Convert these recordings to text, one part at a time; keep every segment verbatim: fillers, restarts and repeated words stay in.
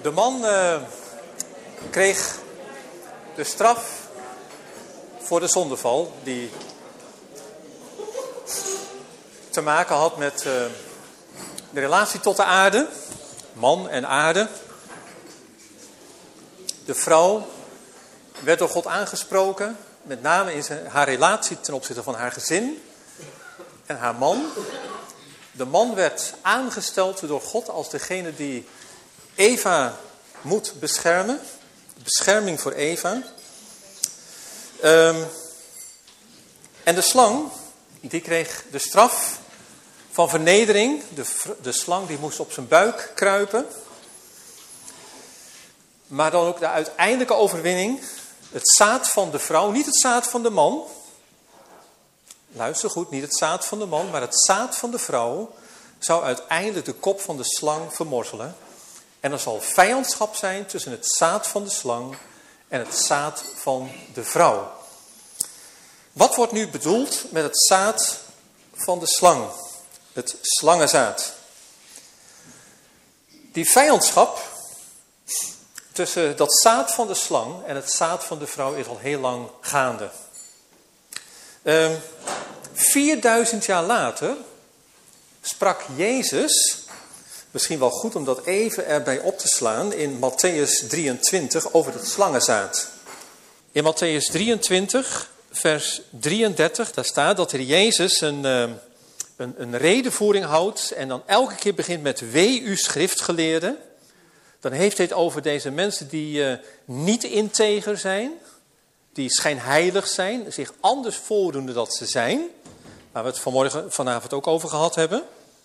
De man uh, kreeg de straf voor de zondeval die te maken had met uh, de relatie tot de aarde, man en aarde. De vrouw werd door God aangesproken, met name in zijn, haar relatie ten opzichte van haar gezin en haar man. De man werd aangesteld door God als degene die Eva moet beschermen. Bescherming voor Eva. Um, en de slang, die kreeg de straf van vernedering. De, de slang die moest op zijn buik kruipen. Maar dan ook de uiteindelijke overwinning. Het zaad van de vrouw, niet het zaad van de man. Luister goed, niet het zaad van de man, maar het zaad van de vrouw zou uiteindelijk de kop van de slang vermorzelen. En er zal vijandschap zijn tussen het zaad van de slang en het zaad van de vrouw. Wat wordt nu bedoeld met het zaad van de slang? Het slangenzaad. Die vijandschap tussen dat zaad van de slang en het zaad van de vrouw is al heel lang gaande. Uh, vierduizend jaar later sprak Jezus, misschien wel goed om dat even erbij op te slaan, in Matthäus drieëntwintig over het slangenzaad. In Matthäus drieëntwintig, vers drieëndertig, daar staat dat er Jezus een, een, een redevoering houdt en dan elke keer begint met wee u schriftgeleerden. Dan heeft hij het over deze mensen die uh, niet integer zijn, die schijnheilig zijn, zich anders voordoen dan dat ze zijn, waar we het vanmorgen, vanavond ook over gehad hebben.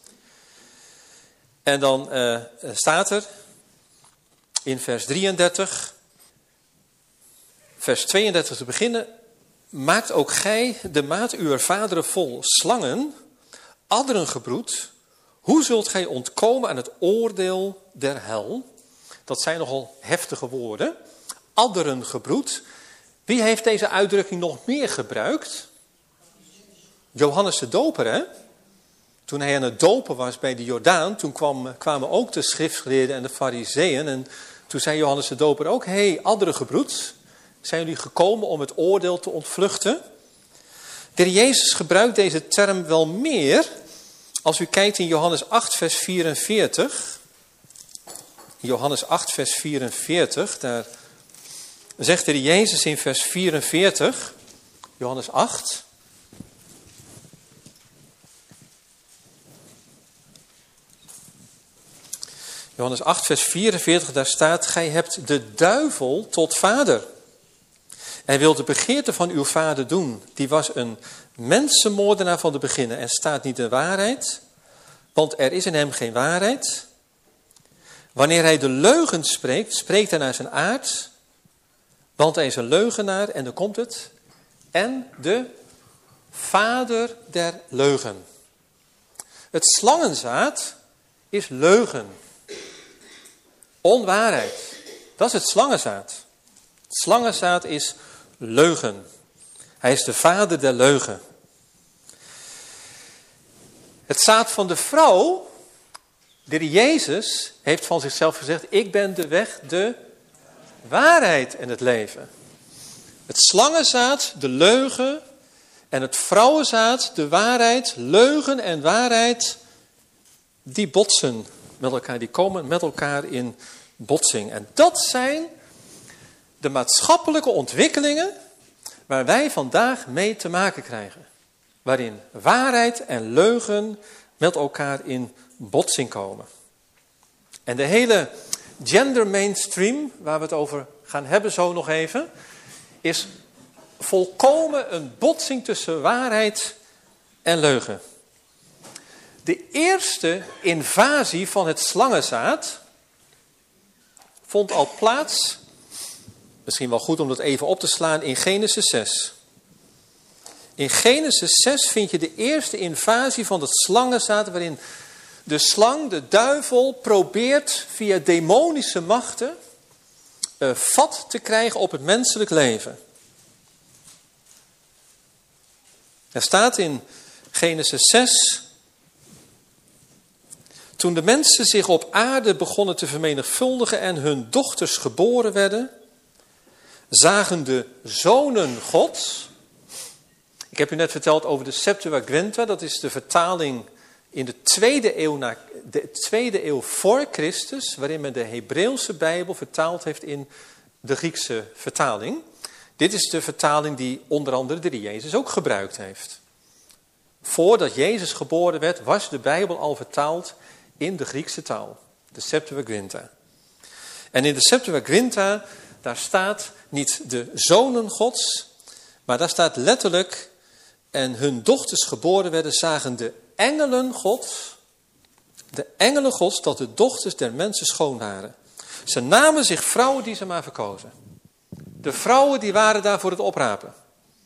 En dan uh, staat er in vers drieëndertig, vers tweeëndertig te beginnen. Maakt ook gij de maat uwer vaderen vol slangen, adderengebroed. Hoe zult gij ontkomen aan het oordeel der hel? Dat zijn nogal heftige woorden. Adderengebroed. Wie heeft deze uitdrukking nog meer gebruikt? Johannes de Doper, hè? Toen hij aan het dopen was bij de Jordaan, toen kwam, kwamen ook de schriftgeleerden en de farizeeën. En toen zei Johannes de Doper ook, hé, hey, adderengebroed, zijn jullie gekomen om het oordeel te ontvluchten? De Heer Jezus gebruikt deze term wel meer als u kijkt in Johannes acht, vers vierenveertig. Johannes acht, vers vierenveertig, daar zegt de Heer Jezus in vers vierenveertig, Johannes acht... Johannes acht, vers vierenveertig, daar staat, gij hebt de duivel tot vader. En wil de begeerte van uw vader doen. Die was een mensenmoordenaar van de beginnen en staat niet in waarheid, want er is in hem geen waarheid. Wanneer hij de leugen spreekt, spreekt hij naar zijn aard, want hij is een leugenaar, en dan komt het, en de vader der leugen. Het slangenzaad is leugen. Onwaarheid. Dat is het slangenzaad. Het slangenzaad is leugen. Hij is de vader der leugen. Het zaad van de vrouw, de Heer Jezus, heeft van zichzelf gezegd, ik ben de weg, de waarheid en het leven. Het slangenzaad, de leugen, en het vrouwenzaad, de waarheid, leugen en waarheid, die botsen met elkaar, die komen met elkaar in botsing. En dat zijn de maatschappelijke ontwikkelingen waar wij vandaag mee te maken krijgen. Waarin waarheid en leugen met elkaar in botsing komen. En de hele gender mainstream, waar we het over gaan hebben zo nog even, is volkomen een botsing tussen waarheid en leugen. De eerste invasie van het slangenzaad vond al plaats, misschien wel goed om dat even op te slaan, in Genesis zes. In Genesis zes vind je de eerste invasie van het slangenzaad, waarin de slang, de duivel, probeert via demonische machten uh, vat te krijgen op het menselijk leven. Er staat in Genesis zes... Toen de mensen zich op aarde begonnen te vermenigvuldigen en hun dochters geboren werden, zagen de zonen Gods. Ik heb u net verteld over de Septuaginta, dat is de vertaling in de tweede eeuw, na, de tweede eeuw voor Christus, waarin men de Hebreeuwse Bijbel vertaald heeft in de Griekse vertaling. Dit is de vertaling die onder andere de Jezus ook gebruikt heeft. Voordat Jezus geboren werd, was de Bijbel al vertaald in de Griekse taal, de Septuaginta. En in de Septuaginta, daar staat niet de zonen Gods, maar daar staat letterlijk, en hun dochters geboren werden, zagen de engelen Gods, de engelen Gods, dat de dochters der mensen schoon waren. Ze namen zich vrouwen die ze maar verkozen. De vrouwen die waren daar voor het oprapen.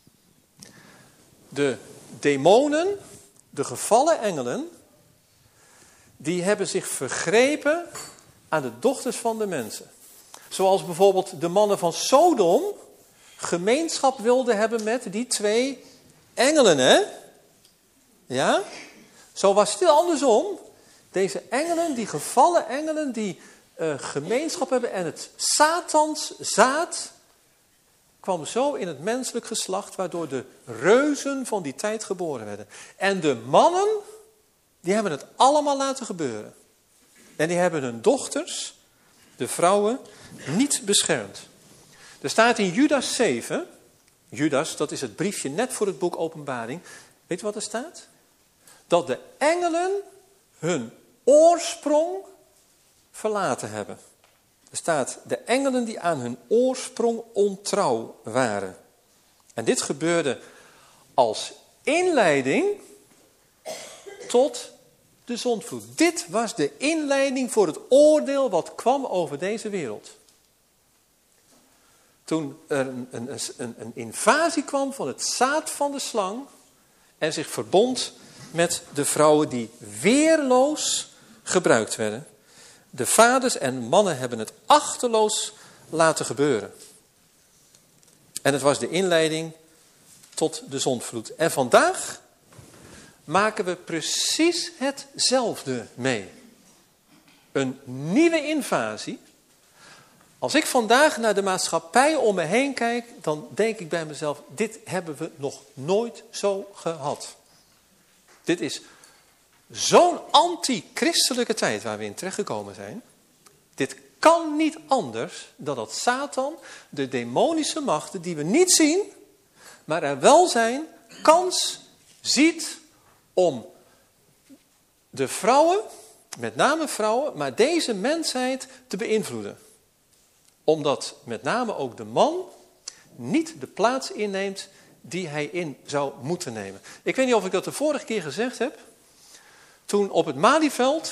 De demonen, de gevallen engelen, die hebben zich vergrepen aan de dochters van de mensen. Zoals bijvoorbeeld de mannen van Sodom gemeenschap wilden hebben met die twee engelen, hè? Ja? Zo was het andersom. Deze engelen, die gevallen engelen, die uh, gemeenschap hebben en het Satans zaad kwam zo in het menselijk geslacht, waardoor de reuzen van die tijd geboren werden. En de mannen, die hebben het allemaal laten gebeuren. En die hebben hun dochters, de vrouwen, niet beschermd. Er staat in Judas zeven, Judas, dat is het briefje net voor het boek Openbaring. Weet je wat er staat? Dat de engelen hun oorsprong verlaten hebben. Er staat, de engelen die aan hun oorsprong ontrouw waren. En dit gebeurde als inleiding tot de zondvloed. Dit was de inleiding voor het oordeel wat kwam over deze wereld. Toen er een, een, een, een invasie kwam van het zaad van de slang en zich verbond met de vrouwen die weerloos gebruikt werden. De vaders en mannen hebben het achterloos laten gebeuren. En het was de inleiding tot de zondvloed. En vandaag maken we precies hetzelfde mee. Een nieuwe invasie. Als ik vandaag naar de maatschappij om me heen kijk, dan denk ik bij mezelf, dit hebben we nog nooit zo gehad. Dit is zo'n anti-christelijke tijd waar we in terechtgekomen zijn. Dit kan niet anders dan dat Satan de demonische machten die we niet zien, maar er wel zijn, kans ziet om de vrouwen, met name vrouwen, maar deze mensheid te beïnvloeden. Omdat met name ook de man niet de plaats inneemt die hij in zou moeten nemen. Ik weet niet of ik dat de vorige keer gezegd heb. Toen op het Malieveld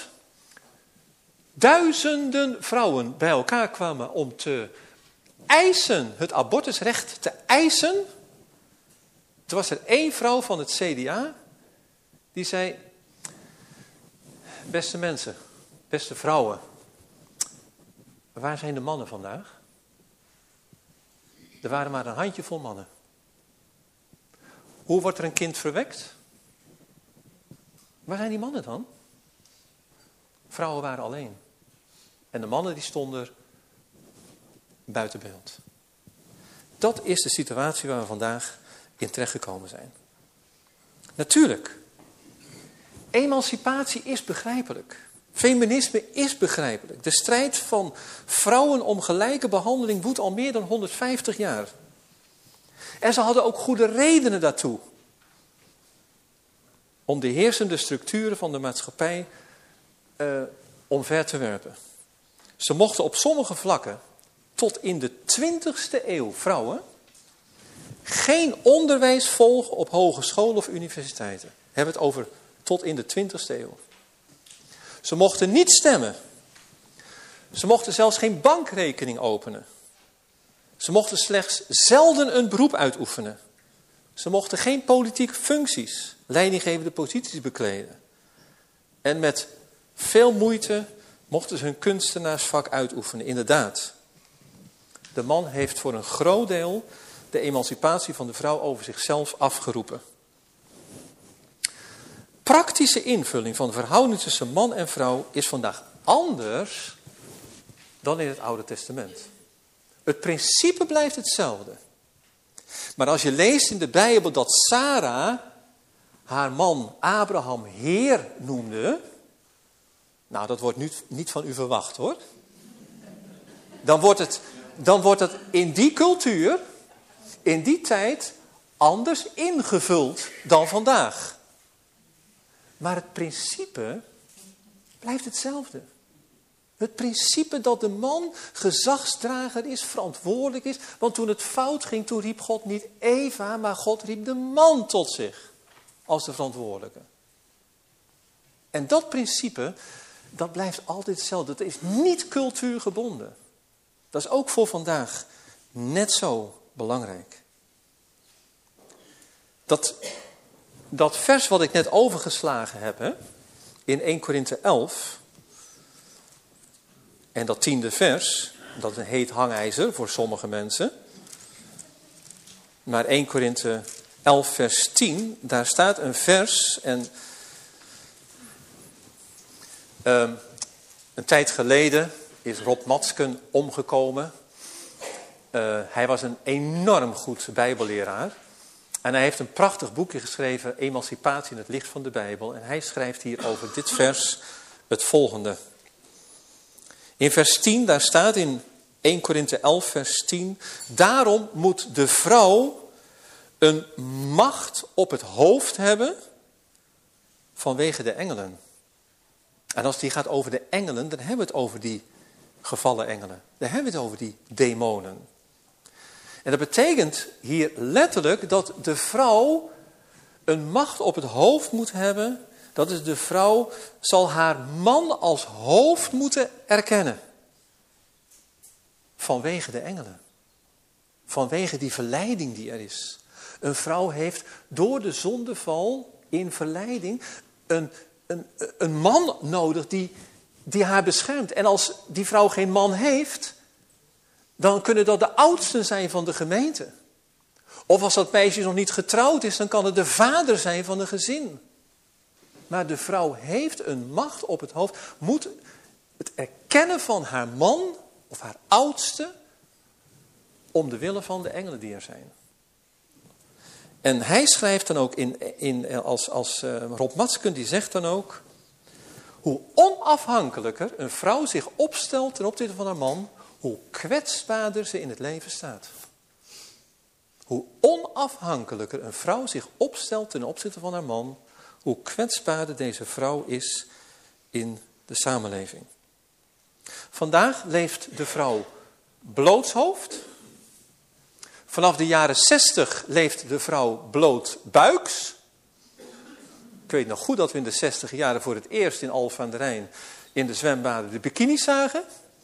duizenden vrouwen bij elkaar kwamen om te eisen, het abortusrecht te eisen. Toen was er één vrouw van het C D A die zei, beste mensen, beste vrouwen, waar zijn de mannen vandaag? Er waren maar een handjevol mannen. Hoe wordt er een kind verwekt? Waar zijn die mannen dan? Vrouwen waren alleen. En de mannen die stonden buiten beeld. Dat is de situatie waar we vandaag in terechtgekomen zijn. Natuurlijk. Emancipatie is begrijpelijk. Feminisme is begrijpelijk. De strijd van vrouwen om gelijke behandeling woedt al meer dan honderdvijftig jaar. En ze hadden ook goede redenen daartoe. Om de heersende structuren van de maatschappij uh, omver te werpen. Ze mochten op sommige vlakken tot in de twintigste eeuw vrouwen geen onderwijs volgen op hogescholen of universiteiten. We hebben het over tot in de twintigste eeuw. Ze mochten niet stemmen. Ze mochten zelfs geen bankrekening openen. Ze mochten slechts zelden een beroep uitoefenen. Ze mochten geen politieke functies, leidinggevende posities bekleden. En met veel moeite mochten ze hun kunstenaarsvak uitoefenen. Inderdaad, de man heeft voor een groot deel de emancipatie van de vrouw over zichzelf afgeroepen. praktische invulling van de verhouding tussen man en vrouw is vandaag anders dan in het Oude Testament. Het principe blijft hetzelfde. Maar als je leest in de Bijbel dat Sarah haar man Abraham Heer noemde, nou dat wordt nu niet van u verwacht hoor. Dan wordt het, dan wordt het in die cultuur, in die tijd, anders ingevuld dan vandaag. Maar het principe blijft hetzelfde. Het principe dat de man gezagsdrager is, verantwoordelijk is. Want toen het fout ging, toen riep God niet Eva, maar God riep de man tot zich als de verantwoordelijke. En dat principe, dat blijft altijd hetzelfde. Het is niet cultuurgebonden. Dat is ook voor vandaag net zo belangrijk. Dat, dat vers wat ik net overgeslagen heb, hè, in Eerste Korinthe elf... En dat tiende vers, dat heet hangijzer voor sommige mensen. Maar Eerste Korinthe elf vers tien, daar staat een vers. En uh, een tijd geleden is Rob Matsken omgekomen. Uh, hij was een enorm goed bijbelleraar. En hij heeft een prachtig boekje geschreven, Emancipatie in het licht van de Bijbel. En hij schrijft hier over dit vers het volgende. In vers tien, daar staat in Eerste Korinthe elf vers tien. Daarom moet de vrouw een macht op het hoofd hebben vanwege de engelen. En als die gaat over de engelen, dan hebben we het over die gevallen engelen. Dan hebben we het over die demonen. En dat betekent hier letterlijk dat de vrouw een macht op het hoofd moet hebben. Dat is de vrouw zal haar man als hoofd moeten erkennen. Vanwege de engelen. Vanwege die verleiding die er is. Een vrouw heeft door de zondeval in verleiding een, een, een man nodig die, die haar beschermt. En als die vrouw geen man heeft, dan kunnen dat de oudsten zijn van de gemeente. Of als dat meisje nog niet getrouwd is, dan kan het de vader zijn van een gezin. Maar de vrouw heeft een macht op het hoofd, moet het erkennen van haar man of haar oudste om de willen van de engelen die er zijn. En hij schrijft dan ook, in, in, als, als uh, Rob Matsken, die zegt dan ook, hoe onafhankelijker een vrouw zich opstelt ten opzichte van haar man, hoe kwetsbaarder ze in het leven staat. Hoe onafhankelijker een vrouw zich opstelt ten opzichte van haar man, hoe kwetsbaarder deze vrouw is in de samenleving. Vandaag leeft de vrouw blootshoofd. Vanaf de jaren zestig leeft de vrouw blootbuiks. Ik weet nog goed dat we in de zestig jaren voor het eerst in Alphen aan de Rijn in de zwembaden de bikini zagen.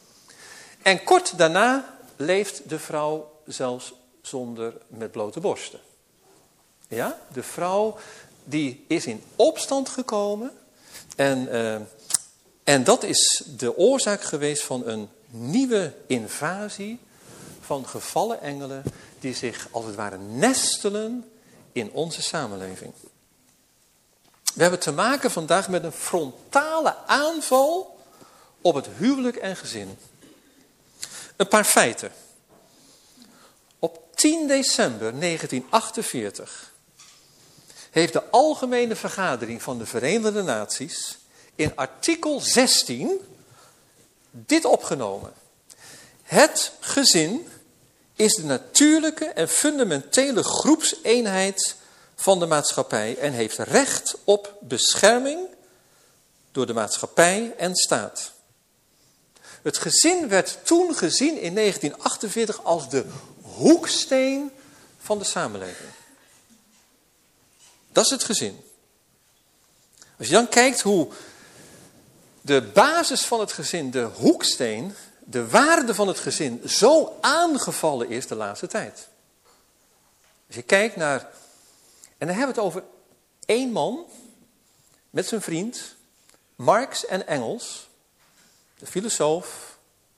En kort daarna leeft de vrouw zelfs zonder met blote borsten. Ja, de vrouw die is in opstand gekomen. En, uh, en dat is de oorzaak geweest van een nieuwe invasie van gevallen engelen die zich als het ware nestelen in onze samenleving. We hebben te maken vandaag met een frontale aanval op het huwelijk en gezin. Een paar feiten. Op tien december negentien achtenveertig heeft de Algemene Vergadering van de Verenigde Naties in artikel zestien dit opgenomen. Het gezin is de natuurlijke en fundamentele groepseenheid van de maatschappij en heeft recht op bescherming door de maatschappij en staat. Het gezin werd toen gezien in negentien achtenveertig als de hoeksteen van de samenleving. Dat is het gezin. Als je dan kijkt hoe de basis van het gezin, de hoeksteen, de waarde van het gezin zo aangevallen is de laatste tijd. Als je kijkt naar, en dan hebben we het over één man met zijn vriend, Marx en Engels, de filosoof,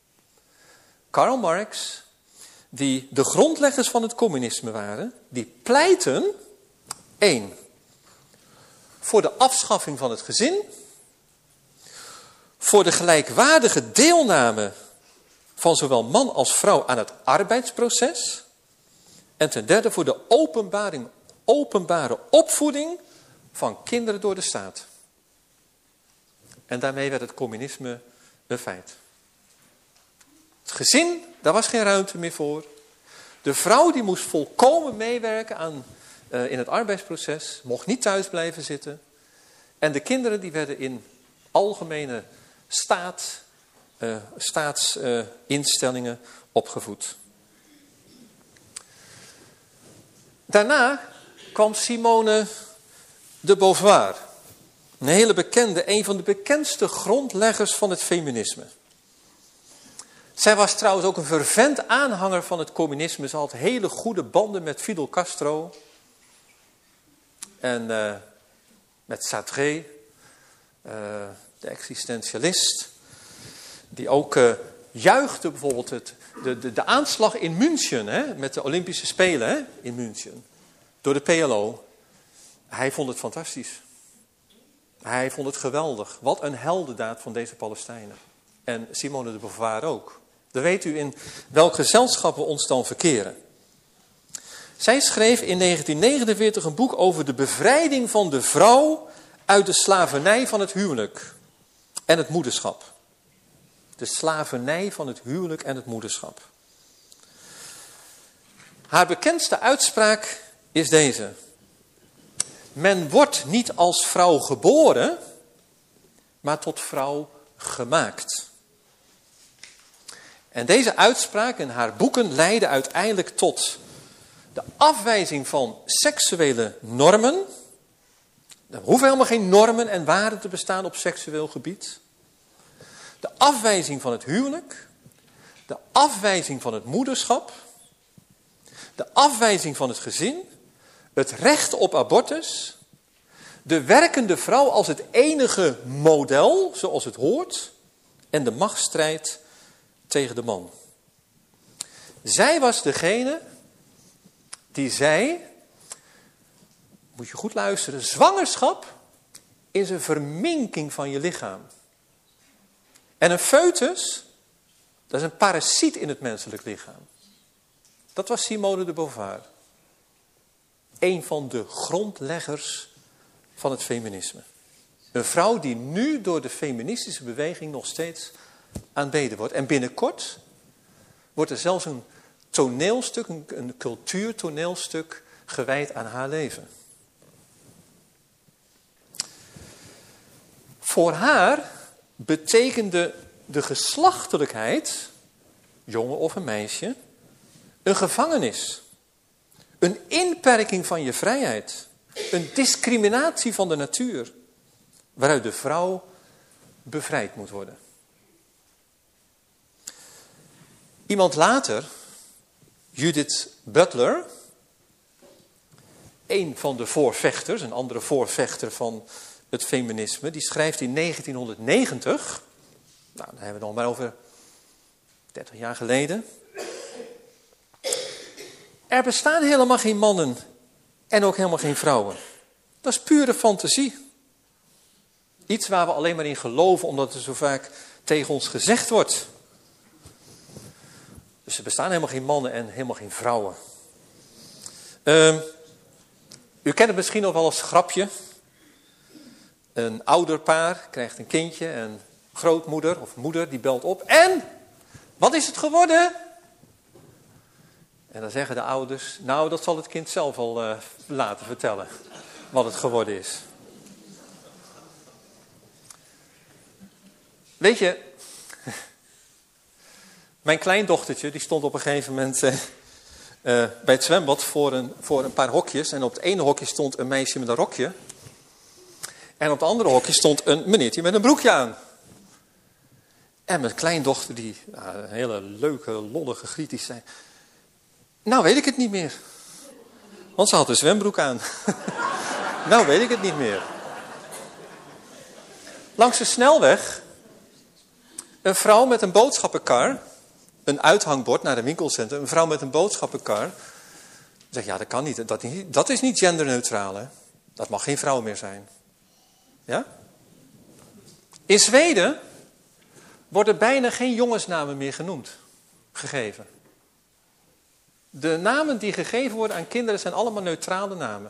Karl Marx, die de grondleggers van het communisme waren, die pleiten, één, voor de afschaffing van het gezin, voor de gelijkwaardige deelname van zowel man als vrouw aan het arbeidsproces en ten derde voor de openbaring, openbare opvoeding van kinderen door de staat. En daarmee werd het communisme een feit. Het gezin, daar was geen ruimte meer voor. De vrouw die moest volkomen meewerken aan, uh, in het arbeidsproces, mocht niet thuis blijven zitten. En de kinderen die werden in algemene staat, uh, staatsinstellingen uh, opgevoed. Daarna kwam Simone de Beauvoir. Een hele bekende, een van de bekendste grondleggers van het feminisme. Zij was trouwens ook een fervent aanhanger van het communisme. Ze had hele goede banden met Fidel Castro. En uh, met Sartre, uh, de existentialist. Die ook uh, juichte bijvoorbeeld het, de, de, de aanslag in München. Hè, met de Olympische Spelen hè, in München. Door de P L O. Hij vond het fantastisch. Hij vond het geweldig. Wat een heldendaad van deze Palestijnen. En Simone de Beauvoir ook. Dan weet u in welk gezelschap we ons dan verkeren. Zij schreef in negentien negenenveertig een boek over de bevrijding van de vrouw uit de slavernij van het huwelijk en het moederschap. De slavernij van het huwelijk en het moederschap. Haar bekendste uitspraak is deze. Men wordt niet als vrouw geboren, maar tot vrouw gemaakt. En deze uitspraak in haar boeken leidde uiteindelijk tot de afwijzing van seksuele normen. Er hoeven helemaal geen normen en waarden te bestaan op seksueel gebied. De afwijzing van het huwelijk. De afwijzing van het moederschap. De afwijzing van het gezin. Het recht op abortus. De werkende vrouw als het enige model, zoals het hoort. En de machtsstrijd tegen de man. Zij was degene die zei, moet je goed luisteren, zwangerschap is een verminking van je lichaam. En een foetus, dat is een parasiet in het menselijk lichaam. Dat was Simone de Beauvoir. Een van de grondleggers van het feminisme. Een vrouw die nu door de feministische beweging nog steeds aanbeden wordt. En binnenkort wordt er zelfs een toneelstuk, een, een cultuurtoneelstuk gewijd aan haar leven. Voor haar betekende de geslachtelijkheid, jongen of een meisje, een gevangenis. Een inperking van je vrijheid. Een discriminatie van de natuur. Waaruit de vrouw bevrijd moet worden. Iemand later, Judith Butler, een van de voorvechters, een andere voorvechter van het feminisme, die schrijft in negentienhonderdnegentig, nou dan hebben we het nog maar over dertig jaar geleden. Er bestaan helemaal geen mannen en ook helemaal geen vrouwen. Dat is pure fantasie. Iets waar we alleen maar in geloven omdat er zo vaak tegen ons gezegd wordt. Dus er bestaan helemaal geen mannen en helemaal geen vrouwen. Uh, u kent het misschien nog wel als grapje. Een ouderpaar krijgt een kindje en grootmoeder of moeder die belt op. En, wat is het geworden? En dan zeggen de ouders, nou dat zal het kind zelf al uh, laten vertellen wat het geworden is. Weet je, mijn kleindochtertje die stond op een gegeven moment uh, uh, bij het zwembad voor een, voor een paar hokjes. En op het ene hokje stond een meisje met een rokje. En op het andere hokje stond een meneertje met een broekje aan. En mijn kleindochter, die nou, een hele leuke, lollige griet, die zei, nou weet ik het niet meer. Want ze had een zwembroek aan. Nou weet ik het niet meer. Langs de snelweg, een vrouw met een boodschappenkar, een uithangbord naar een winkelcentrum, een vrouw met een boodschappenkar. Zeg, ja dat kan niet, dat, dat is niet genderneutraal hè. Dat mag geen vrouw meer zijn. Ja? In Zweden worden bijna geen jongensnamen meer genoemd, gegeven. De namen die gegeven worden aan kinderen zijn allemaal neutrale namen.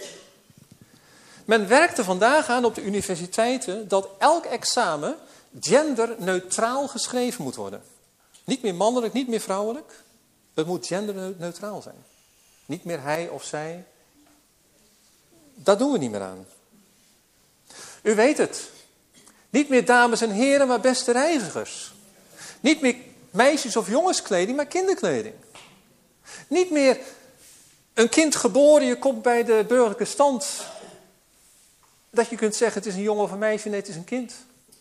Men werkt er vandaag aan op de universiteiten dat elk examen genderneutraal geschreven moet worden. Niet meer mannelijk, niet meer vrouwelijk. Het moet genderneutraal zijn. Niet meer hij of zij. Dat doen we niet meer aan. U weet het. Niet meer dames en heren, maar beste reizigers. Niet meer meisjes- of jongenskleding, maar kinderkleding. Niet meer een kind geboren, je komt bij de burgerlijke stand. Dat je kunt zeggen, het is een jongen of een meisje, nee, het is een kind.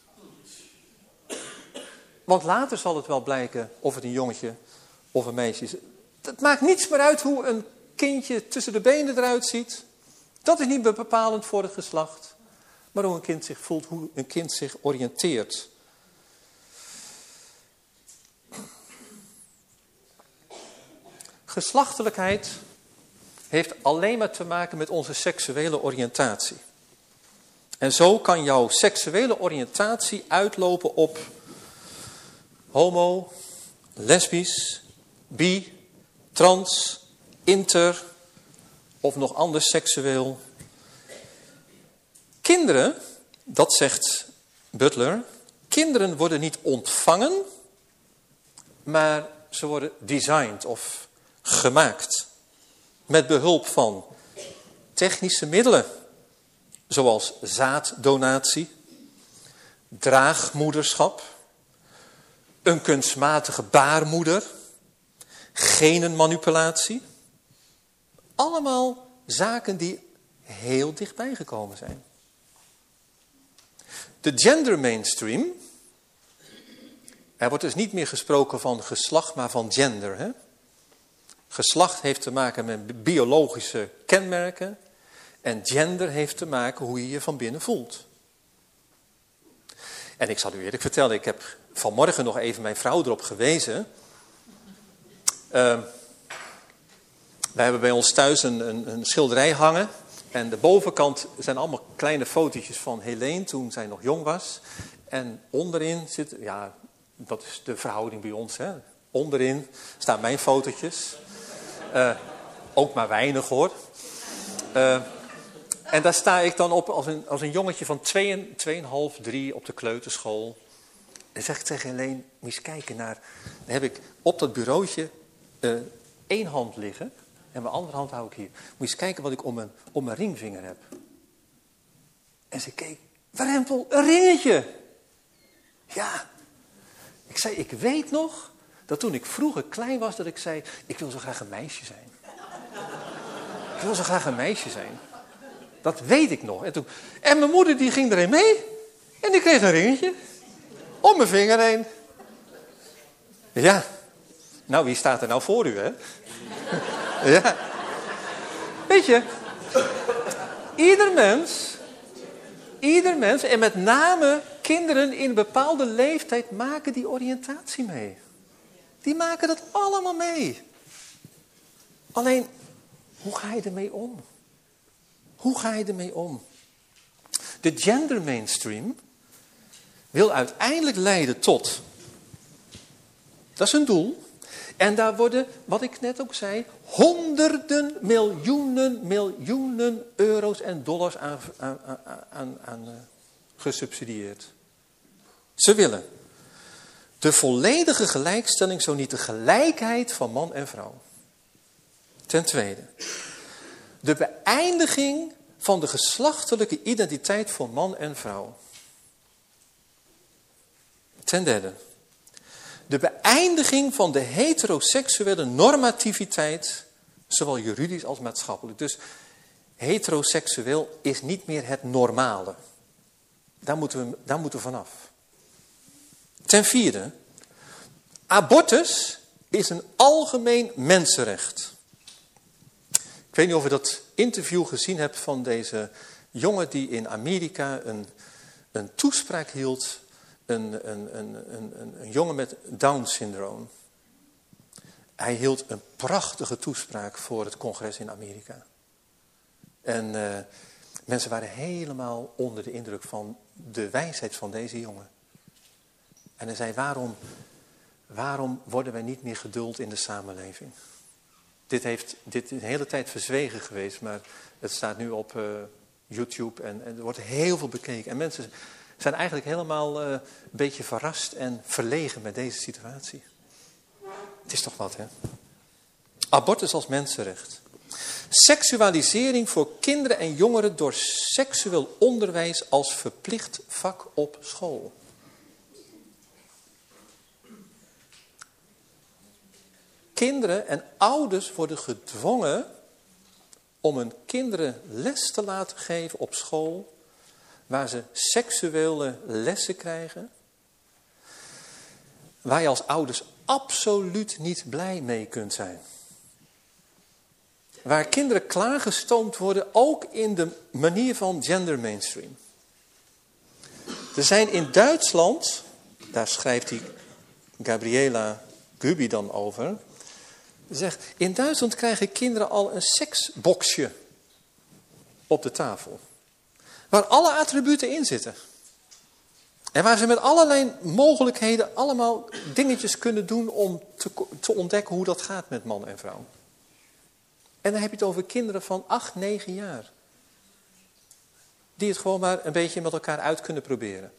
Want later zal het wel blijken of het een jongetje of een meisje is. Het maakt niets meer uit hoe een kindje tussen de benen eruit ziet. Dat is niet meer bepalend voor het geslacht. Maar hoe een kind zich voelt, hoe een kind zich oriënteert. Geslachtelijkheid heeft alleen maar te maken met onze seksuele oriëntatie. En zo kan jouw seksuele oriëntatie uitlopen op homo, lesbisch, bi, trans, inter of nog anders seksueel. Kinderen, dat zegt Butler, kinderen worden niet ontvangen, maar ze worden designed of gemaakt. Met behulp van technische middelen, zoals zaaddonatie, draagmoederschap, een kunstmatige baarmoeder, genenmanipulatie. Allemaal zaken die heel dichtbij gekomen zijn. De gender mainstream, er wordt dus niet meer gesproken van geslacht, maar van gender. Hè? Geslacht heeft te maken met biologische kenmerken en gender heeft te maken hoe je je van binnen voelt. En ik zal u eerlijk vertellen, ik heb vanmorgen nog even mijn vrouw erop gewezen. Uh, wij hebben bij ons thuis een, een, een schilderij hangen. En de bovenkant zijn allemaal kleine fotootjes van Helene toen zij nog jong was. En onderin zit, ja, dat is de verhouding bij ons. Hè. Onderin staan mijn fotootjes. Uh, ook maar weinig hoor. Uh, en daar sta ik dan op als een, als een jongetje van twee, tweeënhalf, drie op de kleuterschool. En zeg ik tegen Helene, moet je eens kijken naar... Dan heb ik op dat bureautje uh, één hand liggen. En mijn andere hand hou ik hier. Moet je eens kijken wat ik om mijn, om mijn ringvinger heb. En ze keek, Warempel, een ringetje. Ja. Ik zei, ik weet nog dat toen ik vroeger klein was, dat ik zei, ik wil zo graag een meisje zijn. Ik wil zo graag een meisje zijn. Dat weet ik nog. En, toen, en mijn moeder die ging erin mee. En die kreeg een ringetje. Om mijn vinger heen. Ja. Nou, wie staat er nou voor u, hè? Ja. Weet je, ieder mens, ieder mens, en met name kinderen in een bepaalde leeftijd maken die oriëntatie mee. Die maken dat allemaal mee. Alleen, hoe ga je ermee om? Hoe ga je ermee om? De gender mainstream wil uiteindelijk leiden tot, dat is een doel. En daar worden, wat ik net ook zei, honderden miljoenen, miljoenen euro's en dollars aan, aan, aan, aan, aan uh, gesubsidieerd. Ze willen de volledige gelijkstelling, zo niet de gelijkheid van man en vrouw. Ten tweede, de beëindiging van de geslachtelijke identiteit voor man en vrouw. Ten derde, de beëindiging van de heteroseksuele normativiteit, zowel juridisch als maatschappelijk. Dus heteroseksueel is niet meer het normale. Daar moeten we, daar moeten we vanaf. Ten vierde, abortus is een algemeen mensenrecht. Ik weet niet of je dat interview gezien hebt van deze jongen die in Amerika een, een toespraak hield. Een, een, een, een, een jongen met Down-syndroom. Hij hield een prachtige toespraak voor het congres in Amerika. En uh, Mensen waren helemaal onder de indruk van de wijsheid van deze jongen. En hij zei, waarom, waarom worden wij niet meer geduld in de samenleving? Dit, heeft, dit is de hele tijd verzwegen geweest, maar het staat nu op uh, YouTube en, en er wordt heel veel bekeken. En mensen zijn eigenlijk helemaal uh, een beetje verrast en verlegen met deze situatie. Het is toch wat, hè? Abortus als mensenrecht. Seksualisering voor kinderen en jongeren door seksueel onderwijs als verplicht vak op school. Kinderen en ouders worden gedwongen om hun kinderen les te laten geven op school, waar ze seksuele lessen krijgen, waar je als ouders absoluut niet blij mee kunt zijn. Waar kinderen klaargestoomd worden, ook in de manier van gender mainstream. Er zijn in Duitsland, daar schrijft die Gabriela Gubi dan over, zegt, in Duitsland krijgen kinderen al een seksboxje op de tafel. Waar alle attributen in zitten. En waar ze met allerlei mogelijkheden allemaal dingetjes kunnen doen om te, te ontdekken hoe dat gaat met man en vrouw. En dan heb je het over kinderen van acht, negen jaar. Die het gewoon maar een beetje met elkaar uit kunnen proberen.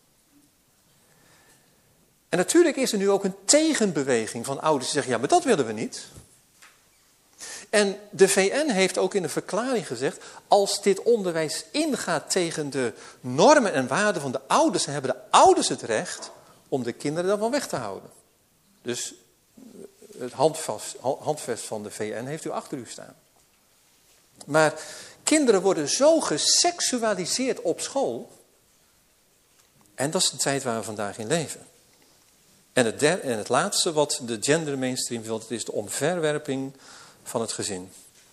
En natuurlijk is er nu ook een tegenbeweging van ouders die zeggen, ja, maar dat willen we niet. En de V N heeft ook in een verklaring gezegd, als dit onderwijs ingaat tegen de normen en waarden van de ouders, dan hebben de ouders het recht om de kinderen daarvan weg te houden. Dus het handvast, handvest van de V N heeft u achter u staan. Maar kinderen worden zo geseksualiseerd op school. En dat is de tijd waar we vandaag in leven. En het, der, en het laatste wat de gender mainstream wil, dat is de omverwerping van het gezin.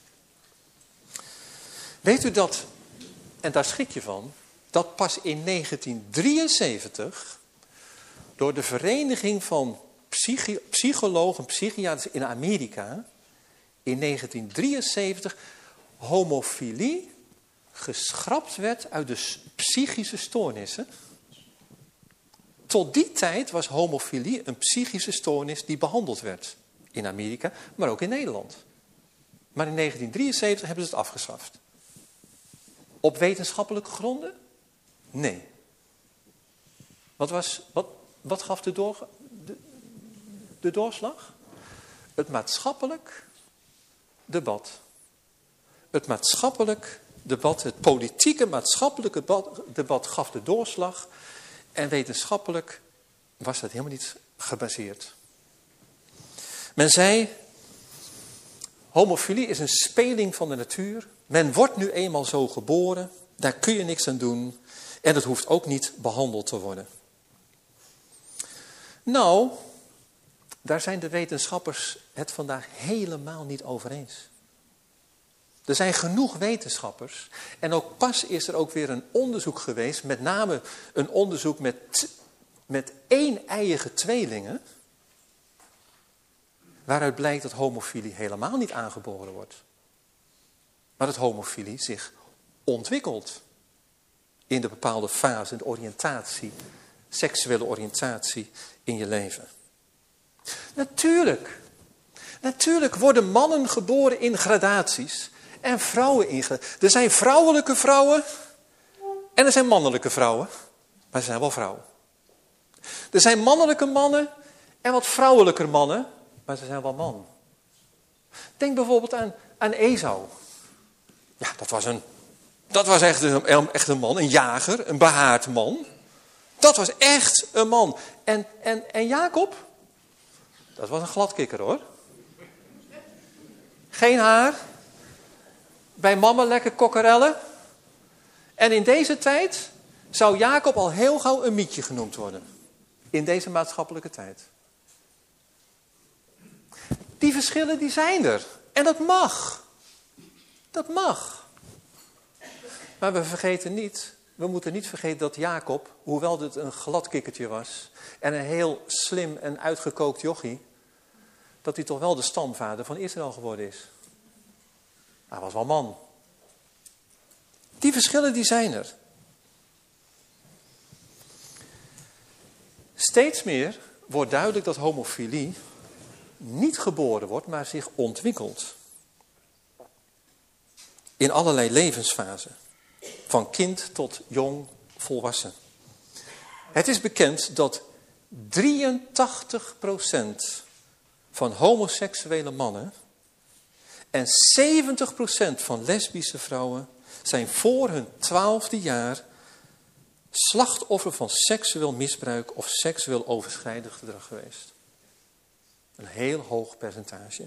Weet u dat, en daar schrik je van, dat pas in negentien drieënzeventig door de Vereniging van Psychi- Psychologen, Psychiaters in Amerika, in negentien drieënzeventig homofilie geschrapt werd uit de psychische stoornissen. Tot die tijd was homofilie een psychische stoornis die behandeld werd. In Amerika, maar ook in Nederland. Maar in negentien drieënzeventig hebben ze het afgeschaft. Op wetenschappelijke gronden? Nee. Wat, was, wat, wat gaf de, door, de, de doorslag? Het maatschappelijk debat. Het maatschappelijk debat, het politieke maatschappelijke debat, debat gaf de doorslag. En wetenschappelijk was dat helemaal niet gebaseerd. Men zei, homofilie is een speling van de natuur. Men wordt nu eenmaal zo geboren, daar kun je niks aan doen. En het hoeft ook niet behandeld te worden. Nou, daar zijn de wetenschappers het vandaag helemaal niet over eens. Er zijn genoeg wetenschappers. En ook pas is er ook weer een onderzoek geweest. Met name een onderzoek met, met één-eiige tweelingen. Waaruit blijkt dat homofilie helemaal niet aangeboren wordt. Maar dat homofilie zich ontwikkelt. In de bepaalde fase, de oriëntatie. Seksuele oriëntatie in je leven. Natuurlijk. Natuurlijk worden mannen geboren in gradaties. En vrouwen in gradaties. Er zijn vrouwelijke vrouwen. En er zijn mannelijke vrouwen. Maar ze zijn wel vrouwen. Er zijn mannelijke mannen. En wat vrouwelijker mannen. Maar ze zijn wel man. Denk bijvoorbeeld aan, aan Esau. Ja, dat was, een, dat was echt, een, echt een man. Een jager. Een behaard man. Dat was echt een man. En, en, en Jacob? Dat was een gladkikker hoor. Geen haar. Bij mama lekker kokkerellen. En in deze tijd zou Jacob al heel gauw een mietje genoemd worden. In deze maatschappelijke tijd. Die verschillen die zijn er. En dat mag. Dat mag. Maar we vergeten niet, we moeten niet vergeten dat Jacob, hoewel dit een gladkikkertje was en een heel slim en uitgekookt jochie, dat hij toch wel de stamvader van Israël geworden is. Hij was wel man. Die verschillen die zijn er. Steeds meer wordt duidelijk dat homofilie niet geboren wordt, maar zich ontwikkelt. In allerlei levensfasen. Van kind tot jong volwassen. Het is bekend dat drieëntachtig procent van homoseksuele mannen en zeventig procent van lesbische vrouwen zijn voor hun twaalfde jaar slachtoffer van seksueel misbruik of seksueel overschrijdend gedrag geweest. Een heel hoog percentage.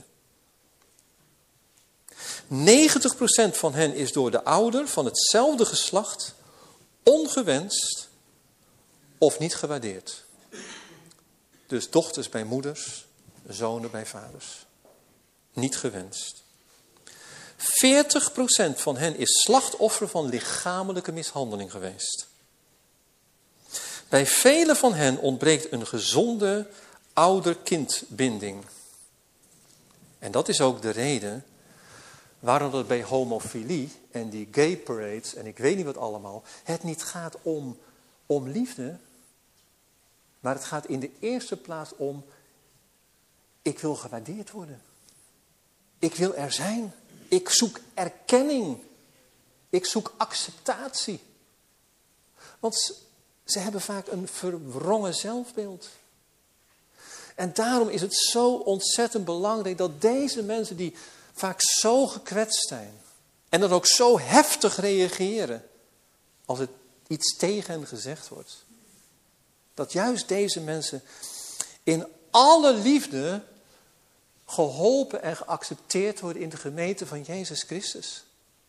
negentig procent van hen is door de ouder van hetzelfde geslacht ongewenst of niet gewaardeerd. Dus dochters bij moeders, zonen bij vaders. Niet gewenst. veertig procent van hen is slachtoffer van lichamelijke mishandeling geweest. Bij velen van hen ontbreekt een gezonde ouder-kindbinding. En dat is ook de reden waarom het bij homofilie en die gay parades en ik weet niet wat allemaal, het niet gaat om, om liefde, maar het gaat in de eerste plaats om, ik wil gewaardeerd worden. Ik wil er zijn. Ik zoek erkenning. Ik zoek acceptatie. Want ze, ze hebben vaak een verwrongen zelfbeeld. En daarom is het zo ontzettend belangrijk dat deze mensen die vaak zo gekwetst zijn en dan ook zo heftig reageren als het iets tegen hen gezegd wordt. Dat juist deze mensen in alle liefde geholpen en geaccepteerd worden in de gemeente van Jezus Christus.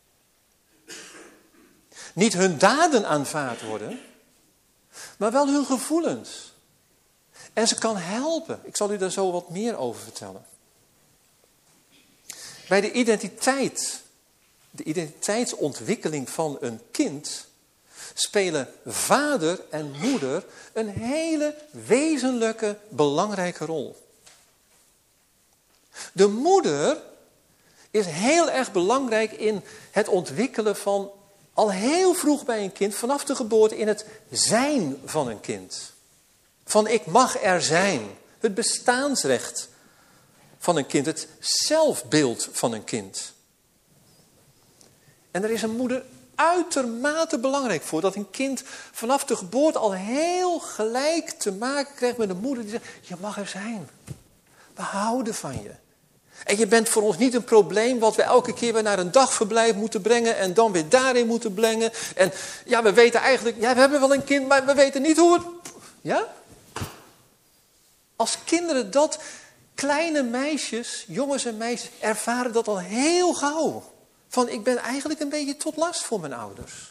Niet hun daden aanvaard worden, maar wel hun gevoelens. En ze kan helpen. Ik zal u daar zo wat meer over vertellen. Bij de identiteit, de identiteitsontwikkeling van een kind, spelen vader en moeder een hele wezenlijke, belangrijke rol. De moeder is heel erg belangrijk in het ontwikkelen van, al heel vroeg bij een kind, vanaf de geboorte, in het zijn van een kind. Van ik mag er zijn. Het bestaansrecht van een kind. Het zelfbeeld van een kind. En er is een moeder uitermate belangrijk voor. Dat een kind vanaf de geboorte al heel gelijk te maken krijgt met een moeder die zegt, je mag er zijn. We houden van je. En je bent voor ons niet een probleem wat we elke keer weer naar een dagverblijf moeten brengen en dan weer daarin moeten brengen. En ja, we weten eigenlijk, ja, we hebben wel een kind, maar we weten niet hoe het... Ja? Als kinderen dat, kleine meisjes, jongens en meisjes, ervaren dat al heel gauw. Van ik ben eigenlijk een beetje tot last voor mijn ouders.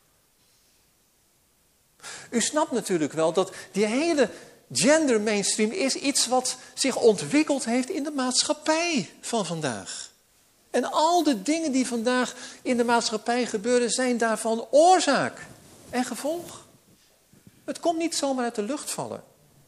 U snapt natuurlijk wel dat die hele gender mainstream is iets wat zich ontwikkeld heeft in de maatschappij van vandaag. En al de dingen die vandaag in de maatschappij gebeuren zijn daarvan oorzaak en gevolg. Het komt niet zomaar uit de lucht vallen.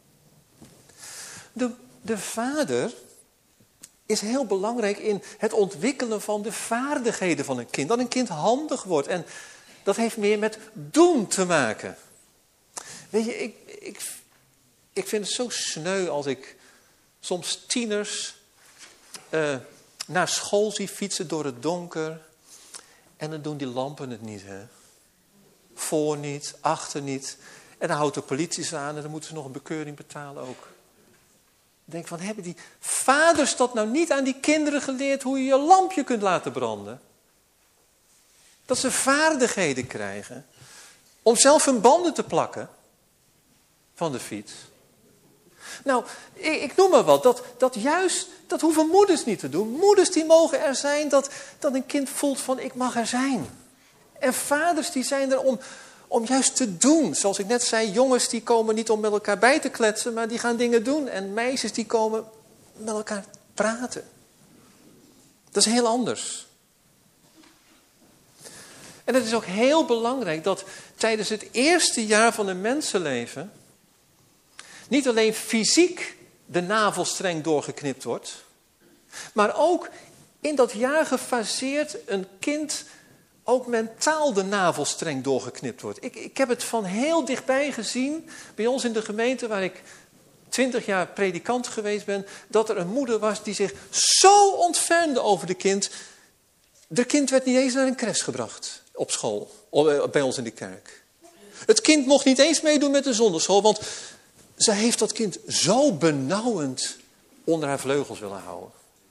De, de vader is heel belangrijk in het ontwikkelen van de vaardigheden van een kind. Dat een kind handig wordt. En dat heeft meer met doen te maken. Weet je, ik, ik, ik vind het zo sneu als ik soms tieners uh, naar school zie fietsen door het donker. En dan doen die lampen het niet, hè. Voor niet, achter niet. En dan houdt de politie ze aan en dan moeten ze nog een bekeuring betalen ook. Ik denk van, hebben die vaders dat nou niet aan die kinderen geleerd hoe je je lampje kunt laten branden? Dat ze vaardigheden krijgen om zelf hun banden te plakken van de fiets. Nou, ik, ik noem maar wat, dat, dat juist, dat hoeven moeders niet te doen. Moeders die mogen er zijn dat, dat een kind voelt van ik mag er zijn. En vaders die zijn er om... Om juist te doen. Zoals ik net zei, jongens die komen niet om met elkaar bij te kletsen, maar die gaan dingen doen. En meisjes die komen met elkaar praten. Dat is heel anders. En het is ook heel belangrijk dat tijdens het eerste jaar van een mensenleven niet alleen fysiek de navelstreng doorgeknipt wordt, maar ook in dat jaar gefaseerd een kind ook mentaal de navelstreng doorgeknipt wordt. Ik, ik heb het van heel dichtbij gezien, bij ons in de gemeente waar ik twintig jaar predikant geweest ben, dat er een moeder was die zich zo ontfermde over de kind. De kind werd niet eens naar een crash gebracht op school, bij ons in de kerk. Het kind mocht niet eens meedoen met de zondagschool, want zij heeft dat kind zo benauwend onder haar vleugels willen houden.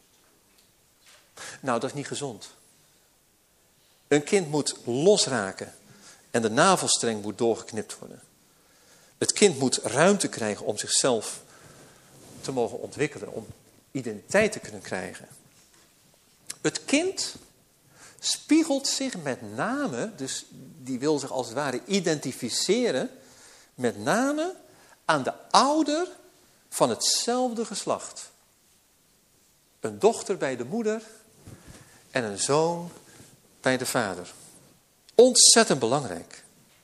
Nou, dat is niet gezond. Een kind moet losraken en de navelstreng moet doorgeknipt worden. Het kind moet ruimte krijgen om zichzelf te mogen ontwikkelen, om identiteit te kunnen krijgen. Het kind spiegelt zich met name, dus die wil zich als het ware identificeren, met name aan de ouder van hetzelfde geslacht. Een dochter bij de moeder en een zoon bij de vader. Ontzettend belangrijk.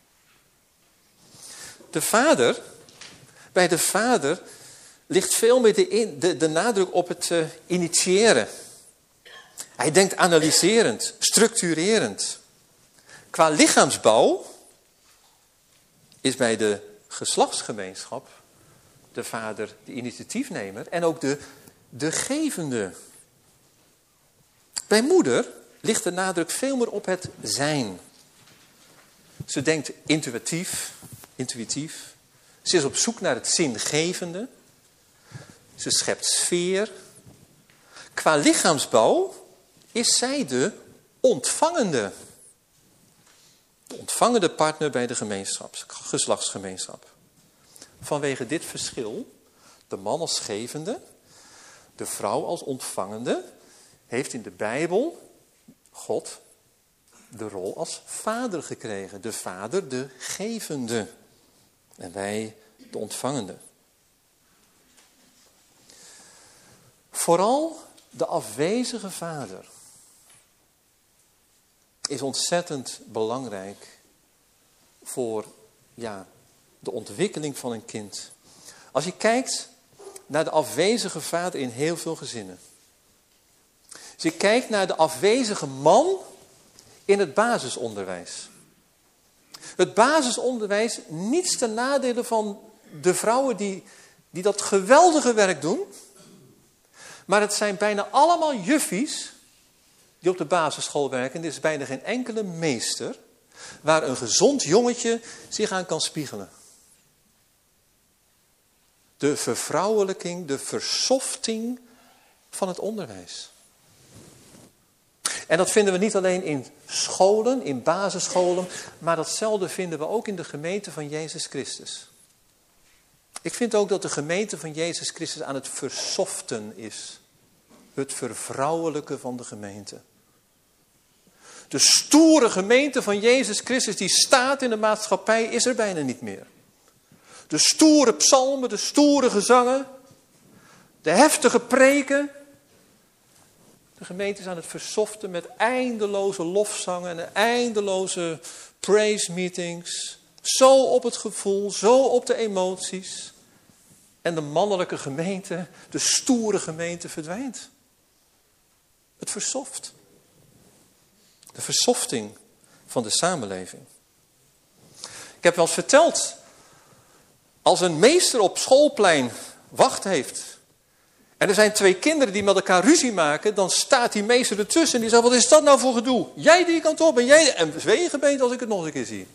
De vader, bij de vader ligt veel meer de, in, de, de nadruk op het uh, initiëren. Hij denkt analyserend, structurerend. Qua lichaamsbouw is bij de geslachtsgemeenschap de vader de initiatiefnemer en ook de, de gevende. Bij moeder ligt de nadruk veel meer op het zijn. Ze denkt intuïtief, intuïtief. Ze is op zoek naar het zingevende. Ze schept sfeer. Qua lichaamsbouw is zij de ontvangende. De ontvangende partner bij de gemeenschap, geslachtsgemeenschap. Vanwege dit verschil, de man als gevende, de vrouw als ontvangende, heeft in de Bijbel God de rol als vader gekregen. De vader, de gevende. En wij, de ontvangende. Vooral de afwezige vader is ontzettend belangrijk voor ja, de ontwikkeling van een kind. Als je kijkt naar de afwezige vader in heel veel gezinnen. Als je kijkt naar de afwezige man in het basisonderwijs. Het basisonderwijs niets ten nadele van de vrouwen die, die dat geweldige werk doen. Maar het zijn bijna allemaal juffies die op de basisschool werken. Er is bijna geen enkele meester waar een gezond jongetje zich aan kan spiegelen. De vervrouwelijking, de versofting van het onderwijs. En dat vinden we niet alleen in scholen, in basisscholen, maar datzelfde vinden we ook in de gemeente van Jezus Christus. Ik vind ook dat de gemeente van Jezus Christus aan het versoften is. Het vervrouwelijken van de gemeente. De stoere gemeente van Jezus Christus die staat in de maatschappij is er bijna niet meer. De stoere psalmen, de stoere gezangen, de heftige preken. De gemeente is aan het versoften met eindeloze lofzangen en eindeloze praise meetings. Zo op het gevoel, zo op de emoties. En de mannelijke gemeente, de stoere gemeente verdwijnt. Het versoft. De versofting van de samenleving. Ik heb wel eens verteld, als een meester op schoolplein wacht heeft en er zijn twee kinderen die met elkaar ruzie maken, dan staat die meester ertussen en die zegt, wat is dat nou voor gedoe? Jij die kant op en jij, en zweegebeend als ik het nog een keer zie.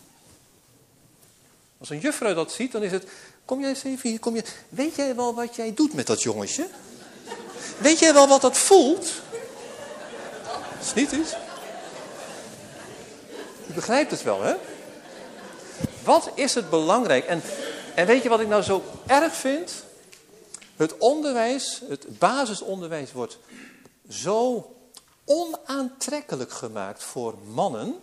Als een juffrouw dat ziet, dan is het, kom jij eens even hier, kom je, weet jij wel wat jij doet met dat jongetje? Weet jij wel wat dat voelt? Dat is niet iets. Je begrijpt het wel, hè? Wat is het belangrijk? En, en weet je wat ik nou zo erg vind? Het onderwijs, het basisonderwijs wordt zo onaantrekkelijk gemaakt voor mannen.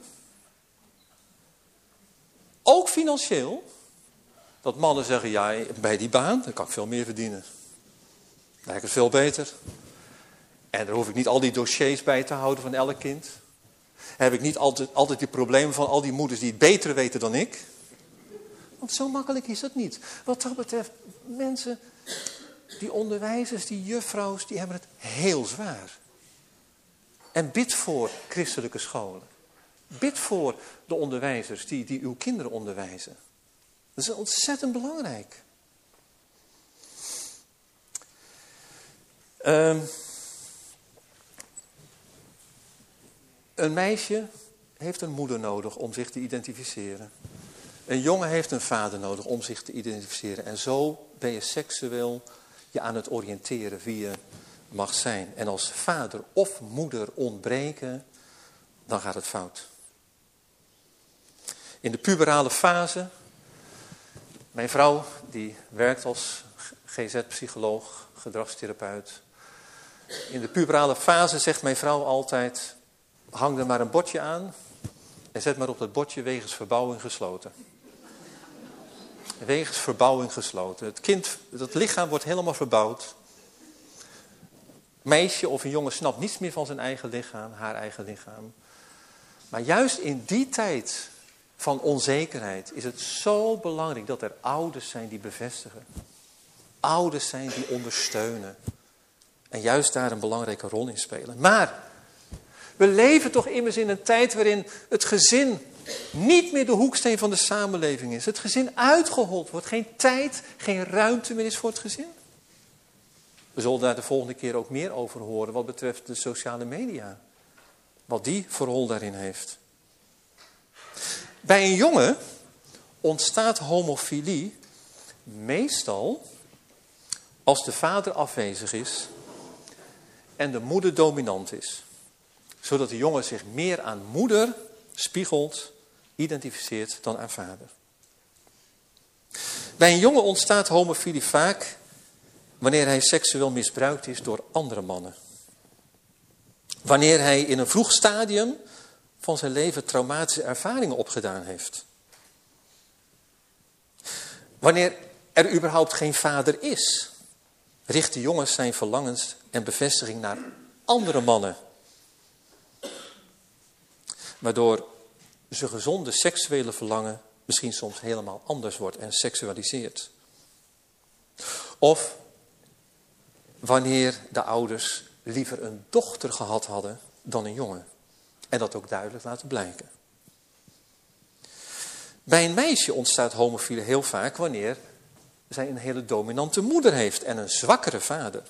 Ook financieel. Dat mannen zeggen, ja, bij die baan, dan kan ik veel meer verdienen. Dan lijkt het veel beter. En daar hoef ik niet al die dossiers bij te houden van elk kind. Heb ik niet altijd, altijd die problemen van al die moeders die het beter weten dan ik. Want zo makkelijk is het niet. Wat dat betreft, mensen, die onderwijzers, die juffrouws, die hebben het heel zwaar. En bid voor christelijke scholen. Bid voor de onderwijzers die, die uw kinderen onderwijzen. Dat is ontzettend belangrijk. Um, een meisje heeft een moeder nodig om zich te identificeren. Een jongen heeft een vader nodig om zich te identificeren. En zo ben je seksueel je aan het oriënteren wie je mag zijn. En als vader of moeder ontbreken, dan gaat het fout. In de puberale fase, mijn vrouw die werkt als G Z-psycholoog, gedragstherapeut. In de puberale fase zegt mijn vrouw altijd, hang er maar een bordje aan en zet maar op dat bordje wegens verbouwing gesloten. Wegens verbouwing gesloten. Het kind, het lichaam wordt helemaal verbouwd. Meisje of een jongen snapt niets meer van zijn eigen lichaam, haar eigen lichaam. Maar juist in die tijd van onzekerheid is het zo belangrijk dat er ouders zijn die bevestigen. Ouders zijn die ondersteunen. En juist daar een belangrijke rol in spelen. Maar we leven toch immers in een tijd waarin het gezin niet meer de hoeksteen van de samenleving is. Het gezin uitgehold wordt. Geen tijd, geen ruimte meer is voor het gezin. We zullen daar de volgende keer ook meer over horen wat betreft de sociale media. Wat die voor rol daarin heeft. Bij een jongen ontstaat homofilie meestal als de vader afwezig is en de moeder dominant is. Zodat de jongen zich meer aan moeder spiegelt, identificeert dan aan vader. Bij een jongen ontstaat homofilie vaak wanneer hij seksueel misbruikt is door andere mannen. Wanneer hij in een vroeg stadium van zijn leven traumatische ervaringen opgedaan heeft. Wanneer er überhaupt geen vader is, richten jongens zijn verlangens en bevestiging naar andere mannen. Waardoor zijn gezonde seksuele verlangen misschien soms helemaal anders wordt en seksualiseert. Of wanneer de ouders liever een dochter gehad hadden dan een jongen. En dat ook duidelijk laten blijken. Bij een meisje ontstaat homofilie heel vaak wanneer zij een hele dominante moeder heeft en een zwakkere vader.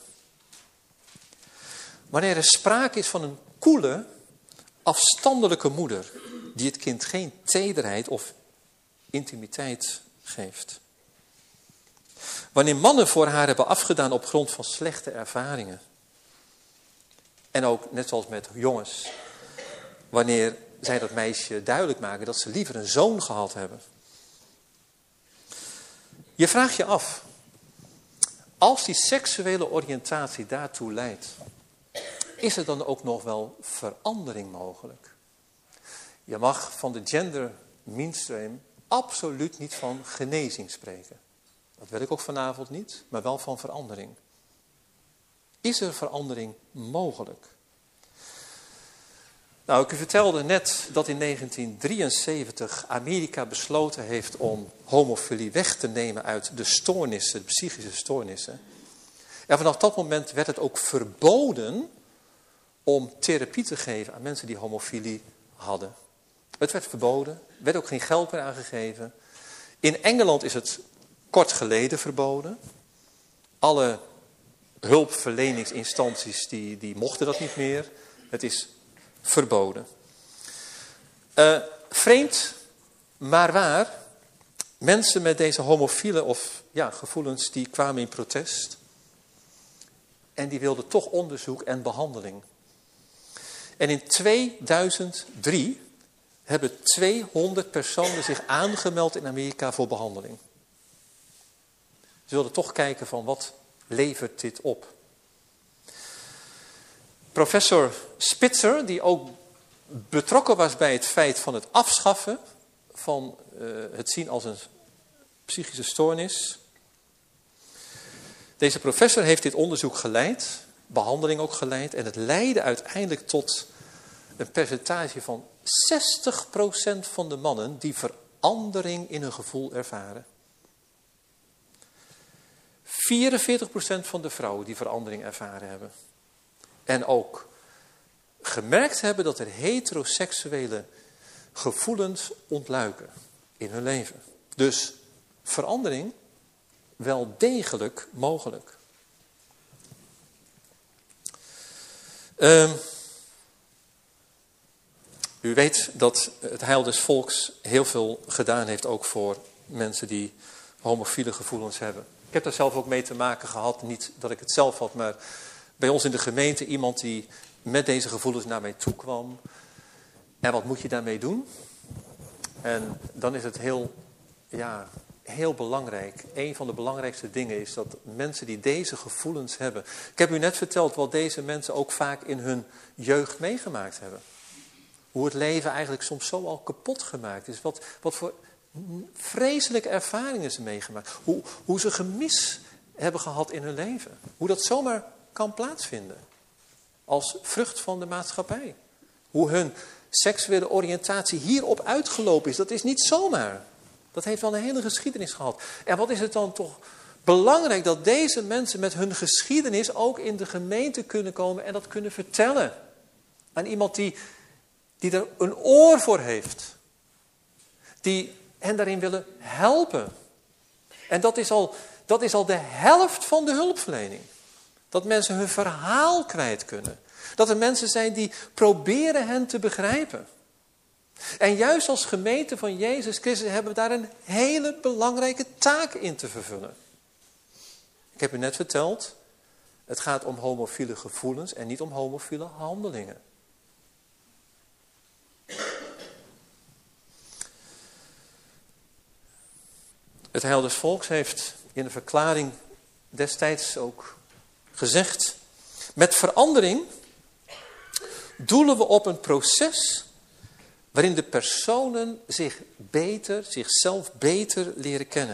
Wanneer er sprake is van een koele, afstandelijke moeder die het kind geen tederheid of intimiteit geeft. Wanneer mannen voor haar hebben afgedaan op grond van slechte ervaringen. En ook, net zoals met jongens, wanneer zij dat meisje duidelijk maken dat ze liever een zoon gehad hebben. Je vraagt je af, als die seksuele oriëntatie daartoe leidt, is er dan ook nog wel verandering mogelijk? Je mag van de gender mainstream absoluut niet van genezing spreken. Dat wil ik ook vanavond niet, maar wel van verandering. Is er verandering mogelijk? Nou, ik u vertelde net dat in negentien drieënzeventig Amerika besloten heeft om homofilie weg te nemen uit de stoornissen, de psychische stoornissen. En vanaf dat moment werd het ook verboden om therapie te geven aan mensen die homofilie hadden. Het werd verboden, er werd ook geen geld meer aangegeven. In Engeland is het kort geleden verboden. Alle hulpverleningsinstanties die, die mochten dat niet meer. Het is verboden. Uh, vreemd, maar waar. Mensen met deze homofiele of ja, gevoelens die kwamen in protest. En die wilden toch onderzoek en behandeling. En in tweeduizend drie hebben tweehonderd personen zich aangemeld in Amerika voor behandeling. Ze wilden toch kijken van wat levert dit op. Professor Spitzer, die ook betrokken was bij het feit van het afschaffen van uh, het zien als een psychische stoornis. Deze professor heeft dit onderzoek geleid, behandeling ook geleid. En het leidde uiteindelijk tot een percentage van zestig procent van de mannen die verandering in hun gevoel ervaren. vierenveertig procent van de vrouwen die verandering ervaren hebben. En ook gemerkt hebben dat er heteroseksuele gevoelens ontluiken in hun leven. Dus verandering wel degelijk mogelijk. Uh, u weet dat het Heil des Volks heel veel gedaan heeft ook voor mensen die homofiele gevoelens hebben. Ik heb daar zelf ook mee te maken gehad. Niet dat ik het zelf had, maar bij ons in de gemeente iemand die met deze gevoelens naar mij toe kwam. En wat moet je daarmee doen? En dan is het heel, ja, heel belangrijk. Een van de belangrijkste dingen is dat mensen die deze gevoelens hebben. Ik heb u net verteld wat deze mensen ook vaak in hun jeugd meegemaakt hebben. Hoe het leven eigenlijk soms zo al kapot gemaakt is. Wat, wat voor vreselijke ervaringen ze meegemaakt. Hoe, hoe ze gemis hebben gehad in hun leven. Hoe dat zomaar kan plaatsvinden. Als vrucht van de maatschappij. Hoe hun seksuele oriëntatie hierop uitgelopen is. Dat is niet zomaar. Dat heeft wel een hele geschiedenis gehad. En wat is het dan toch belangrijk dat deze mensen met hun geschiedenis ook in de gemeente kunnen komen en dat kunnen vertellen. Aan iemand die, die er een oor voor heeft. Die hen daarin willen helpen. En dat is al, dat is al de helft van de hulpverlening. Dat mensen hun verhaal kwijt kunnen. Dat er mensen zijn die proberen hen te begrijpen. En juist als gemeente van Jezus Christus hebben we daar een hele belangrijke taak in te vervullen. Ik heb u net verteld, het gaat om homofiele gevoelens en niet om homofiele handelingen. Het Heil des Volks heeft in de verklaring destijds ook gezegd: met verandering doelen we op een proces waarin de personen zich beter, zichzelf beter leren kennen.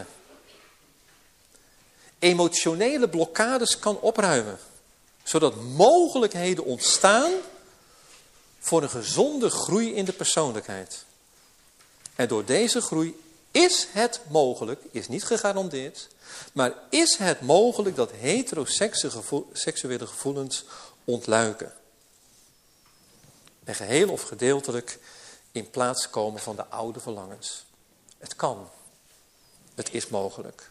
Emotionele blokkades kan opruimen, zodat mogelijkheden ontstaan voor een gezonde groei in de persoonlijkheid. En door deze groei is het mogelijk, is niet gegarandeerd, maar is het mogelijk dat heteroseksuele gevoelens ontluiken. En geheel of gedeeltelijk in plaats komen van de oude verlangens. Het kan. Het is mogelijk.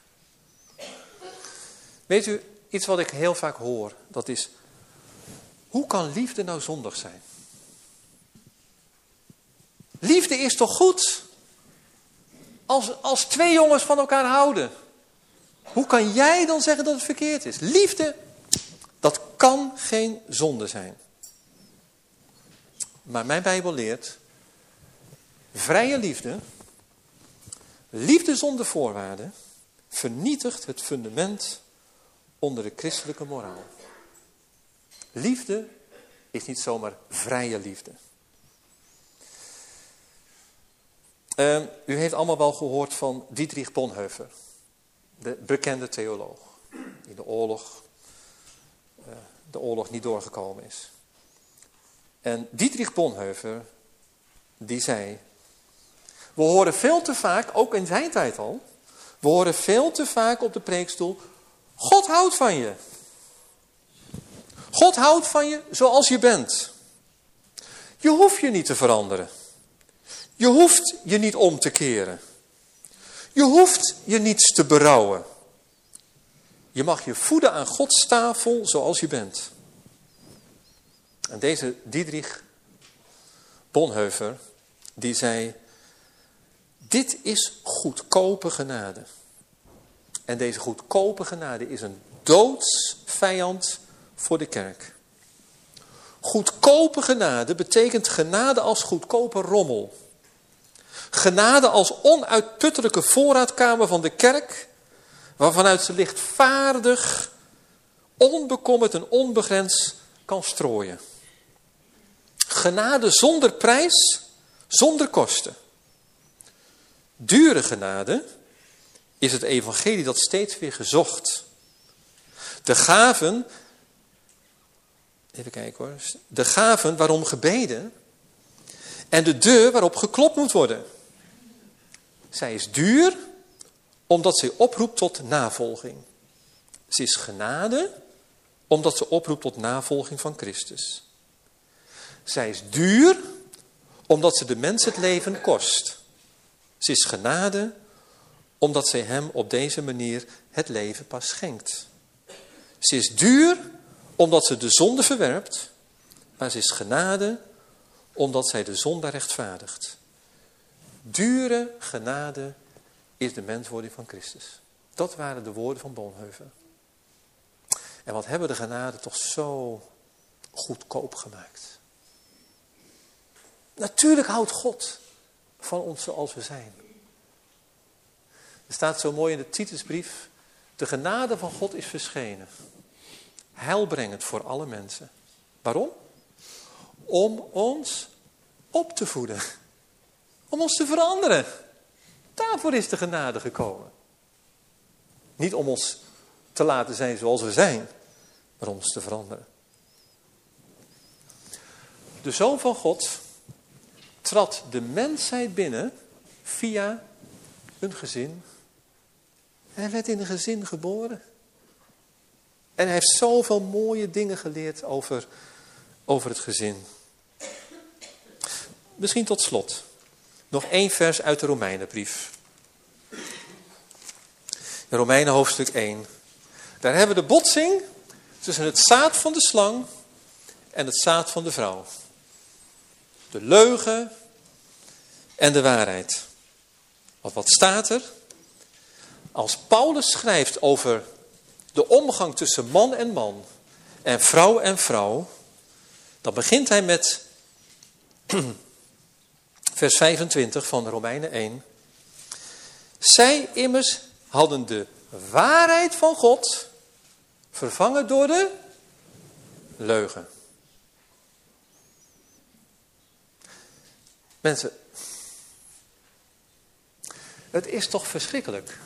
Weet u, iets wat ik heel vaak hoor, dat is: hoe kan liefde nou zondig zijn? Liefde is toch goed? Als, als twee jongens van elkaar houden. Hoe kan jij dan zeggen dat het verkeerd is? Liefde, dat kan geen zonde zijn. Maar mijn Bijbel leert: vrije liefde, liefde zonder voorwaarden, vernietigt het fundament onder de christelijke moraal. Liefde is niet zomaar vrije liefde. Uh, u heeft allemaal wel gehoord van Dietrich Bonhoeffer, de bekende theoloog, die de oorlog, uh, de oorlog niet doorgekomen is. En Dietrich Bonhoeffer, die zei: we horen veel te vaak, ook in zijn tijd al, we horen veel te vaak op de preekstoel: God houdt van je. God houdt van je zoals je bent. Je hoeft je niet te veranderen. Je hoeft je niet om te keren. Je hoeft je niets te berouwen. Je mag je voeden aan Gods tafel zoals je bent. En deze Dietrich Bonhoeffer, die zei: dit is goedkope genade. En deze goedkope genade is een doodsvijand voor de kerk. Goedkope genade betekent genade als goedkope rommel. Genade als onuitputtelijke voorraadkamer van de kerk, waarvanuit ze lichtvaardig, onbekommerd en onbegrensd kan strooien. Genade zonder prijs, zonder kosten. Dure genade is het evangelie dat steeds weer gezocht. De gaven, even kijken hoor, de gaven waarom gebeden en de deur waarop geklopt moet worden. Zij is duur omdat zij oproept tot navolging. Ze is genade omdat ze oproept tot navolging van Christus. Zij is duur omdat ze de mens het leven kost. Ze is genade, omdat zij hem op deze manier het leven pas schenkt. Ze is duur, omdat ze de zonde verwerpt. Maar ze is genade, omdat zij de zonde rechtvaardigt. Dure genade is de menswording van Christus. Dat waren de woorden van Bonhoeffer. En wat hebben de genade toch zo goedkoop gemaakt. Natuurlijk houdt God van ons zoals we zijn. Er staat zo mooi in de Titusbrief: de genade van God is verschenen. Heilbrengend voor alle mensen. Waarom? Om ons op te voeden. Om ons te veranderen. Daarvoor is de genade gekomen. Niet om ons te laten zijn zoals we zijn, maar om ons te veranderen. De Zoon van God trad de mensheid binnen via een gezin. Hij werd in een gezin geboren. En hij heeft zoveel mooie dingen geleerd over, over het gezin. Misschien tot slot nog één vers uit de Romeinenbrief. In Romeinen hoofdstuk één. Daar hebben we de botsing tussen het zaad van de slang en het zaad van de vrouw. De leugen en de waarheid. Want wat staat er? Als Paulus schrijft over de omgang tussen man en man en vrouw en vrouw, dan begint hij met vers vijfentwintig van Romeinen één. Zij immers hadden de waarheid van God vervangen door de leugen. Mensen, het is toch verschrikkelijk